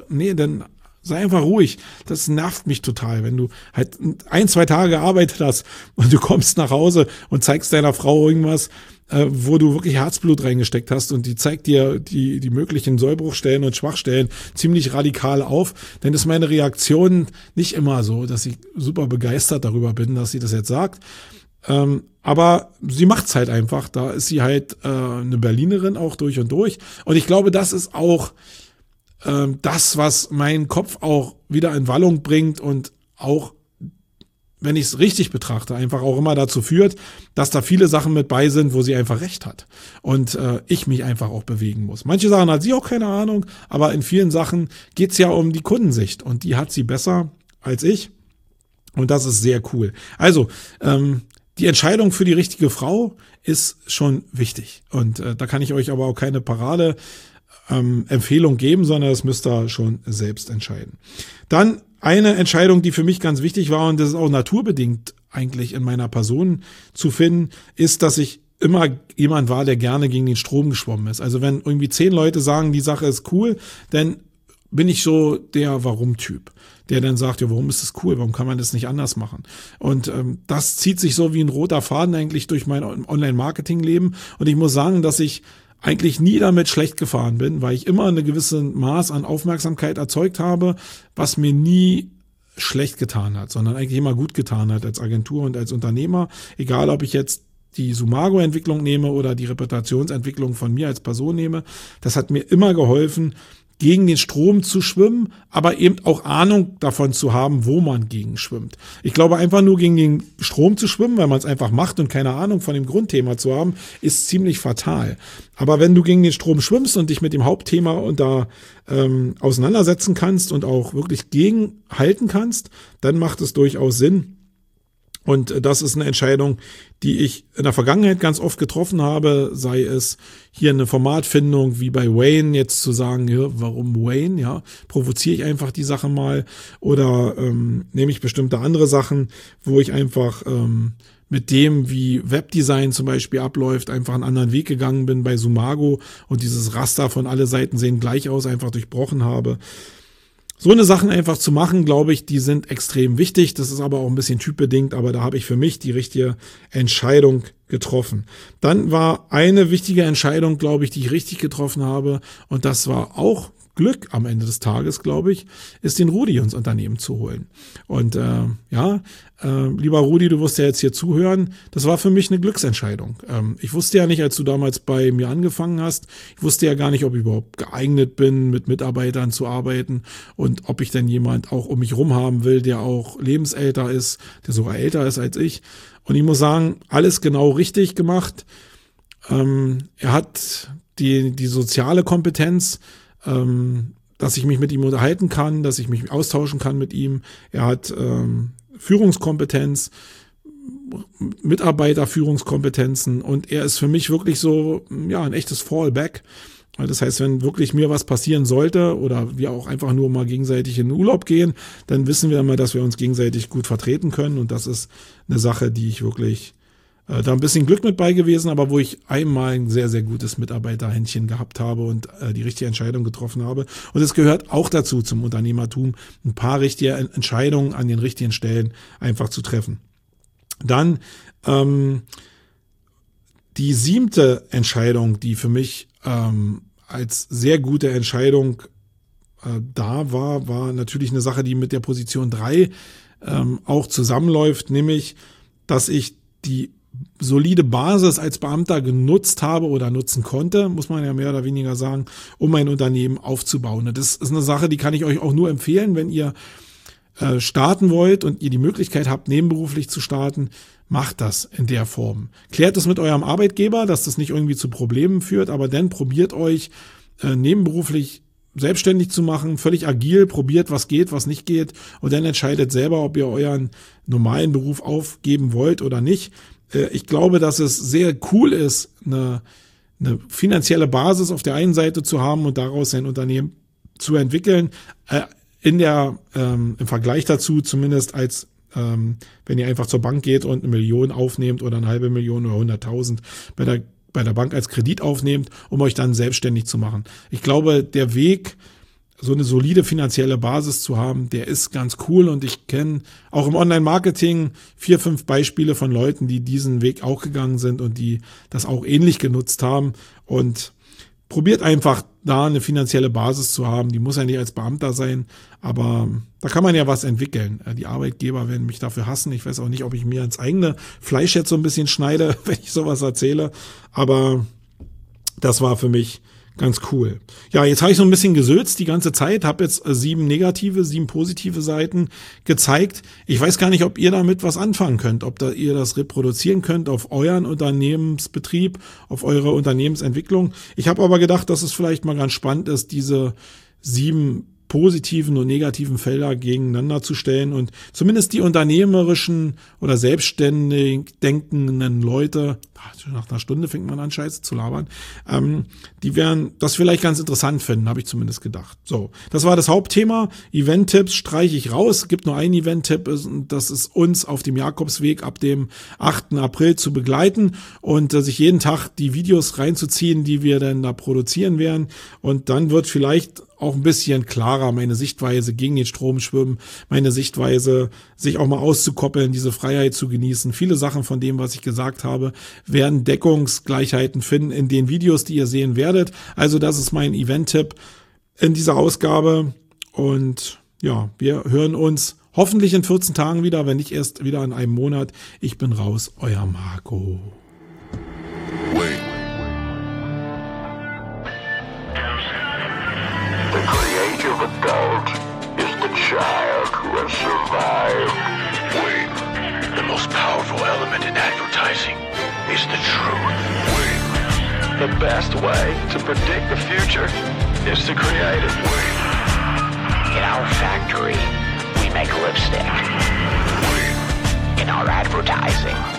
sei einfach ruhig. Das nervt mich total, wenn du halt 1-2 Tage gearbeitet hast und du kommst nach Hause und zeigst deiner Frau irgendwas, wo du wirklich Herzblut reingesteckt hast und die zeigt dir die möglichen Sollbruchstellen und Schwachstellen ziemlich radikal auf, dann ist meine Reaktion nicht immer so, dass ich super begeistert darüber bin, dass sie das jetzt sagt. Aber sie macht's halt einfach. Da ist sie halt eine Berlinerin auch durch und durch. Und ich glaube, das ist auch das, was meinen Kopf auch wieder in Wallung bringt und auch, wenn ich es richtig betrachte, einfach auch immer dazu führt, dass da viele Sachen mit bei sind, wo sie einfach recht hat und ich mich einfach auch bewegen muss. Manche Sachen hat sie auch keine Ahnung, aber in vielen Sachen geht's ja um die Kundensicht und die hat sie besser als ich und das ist sehr cool. Also, die Entscheidung für die richtige Frau ist schon wichtig und da kann ich euch aber auch keine Empfehlung geben, sondern das müsst ihr schon selbst entscheiden. Dann eine Entscheidung, die für mich ganz wichtig war und das ist auch naturbedingt eigentlich in meiner Person zu finden, ist, dass ich immer jemand war, der gerne gegen den Strom geschwommen ist. Also wenn irgendwie 10 Leute sagen, die Sache ist cool, dann bin ich so der Warum-Typ, der dann sagt, ja, warum ist das cool, warum kann man das nicht anders machen? Und das zieht sich so wie ein roter Faden eigentlich durch mein Online-Marketing-Leben und ich muss sagen, dass ich eigentlich nie damit schlecht gefahren bin, weil ich immer eine gewisse Maß an Aufmerksamkeit erzeugt habe, was mir nie schlecht getan hat, sondern eigentlich immer gut getan hat als Agentur und als Unternehmer. Egal, ob ich jetzt die Sumago-Entwicklung nehme oder die Reputationsentwicklung von mir als Person nehme, das hat mir immer geholfen, gegen den Strom zu schwimmen, aber eben auch Ahnung davon zu haben, wo man gegen schwimmt. Ich glaube, einfach nur gegen den Strom zu schwimmen, weil man es einfach macht und keine Ahnung von dem Grundthema zu haben, ist ziemlich fatal. Aber wenn du gegen den Strom schwimmst und dich mit dem Hauptthema und da auseinandersetzen kannst und auch wirklich gegenhalten kannst, dann macht es durchaus Sinn. Und das ist eine Entscheidung, die ich in der Vergangenheit ganz oft getroffen habe, sei es hier eine Formatfindung wie bei Wayne, jetzt zu sagen, ja, warum Wayne, ja, provoziere ich einfach die Sache mal oder nehme ich bestimmte andere Sachen, wo ich einfach mit dem, wie Webdesign zum Beispiel abläuft, einfach einen anderen Weg gegangen bin bei Sumago und dieses Raster von alle Seiten sehen gleich aus, einfach durchbrochen habe. So eine Sachen einfach zu machen, glaube ich, die sind extrem wichtig. Das ist aber auch ein bisschen typbedingt, aber da habe ich für mich die richtige Entscheidung getroffen. Dann war eine wichtige Entscheidung, glaube ich, die ich richtig getroffen habe und das war auch Glück am Ende des Tages, glaube ich, ist, den Rudi ins Unternehmen zu holen. Und lieber Rudi, du wirst ja jetzt hier zuhören, das war für mich eine Glücksentscheidung. Ich wusste ja nicht, als du damals bei mir angefangen hast, ich wusste ja gar nicht, ob ich überhaupt geeignet bin, mit Mitarbeitern zu arbeiten und ob ich denn jemand auch um mich rum haben will, der auch lebensälter ist, der sogar älter ist als ich. Und ich muss sagen, alles genau richtig gemacht. Er hat die soziale Kompetenz, dass ich mich mit ihm unterhalten kann, dass ich mich austauschen kann mit ihm. Er hat Führungskompetenz, Mitarbeiterführungskompetenzen und er ist für mich wirklich so, ja, ein echtes Fallback. Das heißt, wenn wirklich mir was passieren sollte oder wir auch einfach nur mal gegenseitig in den Urlaub gehen, dann wissen wir immer, dass wir uns gegenseitig gut vertreten können und das ist eine Sache, die ich wirklich da ein bisschen Glück mit bei gewesen, aber wo ich einmal ein sehr, sehr gutes Mitarbeiterhändchen gehabt habe und die richtige Entscheidung getroffen habe. Und es gehört auch dazu zum Unternehmertum, ein paar richtige Entscheidungen an den richtigen Stellen einfach zu treffen. Dann die 7. Entscheidung, die für mich als sehr gute Entscheidung war natürlich eine Sache, die mit der Position 3 auch zusammenläuft, nämlich, dass ich die solide Basis als Beamter genutzt habe oder nutzen konnte, muss man ja mehr oder weniger sagen, um mein Unternehmen aufzubauen. Das ist eine Sache, die kann ich euch auch nur empfehlen, wenn ihr starten wollt und ihr die Möglichkeit habt, nebenberuflich zu starten, macht das in der Form. Klärt es mit eurem Arbeitgeber, dass das nicht irgendwie zu Problemen führt, aber dann probiert euch nebenberuflich selbstständig zu machen, völlig agil, probiert, was geht, was nicht geht und dann entscheidet selber, ob ihr euren normalen Beruf aufgeben wollt oder nicht. Ich glaube, dass es sehr cool ist, eine finanzielle Basis auf der einen Seite zu haben und daraus ein Unternehmen zu entwickeln. Im Vergleich dazu zumindest als wenn ihr einfach zur Bank geht und 1 Million aufnehmt oder 500.000 oder 100.000 bei der Bank als Kredit aufnehmt, um euch dann selbstständig zu machen. Ich glaube, der Weg, so eine solide finanzielle Basis zu haben, der ist ganz cool und ich kenne auch im Online-Marketing 4, 5 Beispiele von Leuten, die diesen Weg auch gegangen sind und die das auch ähnlich genutzt haben und probiert einfach da eine finanzielle Basis zu haben. Die muss ja nicht als Beamter sein, aber da kann man ja was entwickeln. Die Arbeitgeber werden mich dafür hassen. Ich weiß auch nicht, ob ich mir ins eigene Fleisch jetzt so ein bisschen schneide, wenn ich sowas erzähle, aber das war für mich ganz cool. Ja, jetzt habe ich so ein bisschen gesülzt die ganze Zeit, habe jetzt 7 positive Seiten gezeigt. Ich weiß gar nicht, ob ihr damit was anfangen könnt, ob ihr das reproduzieren könnt auf euren Unternehmensbetrieb, auf eure Unternehmensentwicklung. Ich habe aber gedacht, dass es vielleicht mal ganz spannend ist, diese 7 positiven und negativen Felder gegeneinander zu stellen und zumindest die unternehmerischen oder selbstständig denkenden Leute, nach einer Stunde fängt man an, Scheiße zu labern, die werden das vielleicht ganz interessant finden, habe ich zumindest gedacht. So, das war das Hauptthema. Event-Tipps streiche ich raus. Es gibt nur einen Event-Tipp, das ist uns auf dem Jakobsweg ab dem 8. April zu begleiten und sich jeden Tag die Videos reinzuziehen, die wir dann da produzieren werden und dann wird vielleicht auch ein bisschen klarer meine Sichtweise gegen den Strom schwimmen, meine Sichtweise, sich auch mal auszukoppeln, diese Freiheit zu genießen. Viele Sachen von dem, was ich gesagt habe, werden Deckungsgleichheiten finden in den Videos, die ihr sehen werdet. Also das ist mein Event-Tipp in dieser Ausgabe und ja, wir hören uns hoffentlich in 14 Tagen wieder, wenn nicht erst wieder in einem Monat. Ich bin raus, euer Marco. Wait. The creative adult is the child who has survived. Wait. The most powerful element in advertising is the truth. Wait. The best way to predict the future is to create it. Wait. In our factory, we make lipstick. Wait. In our advertising,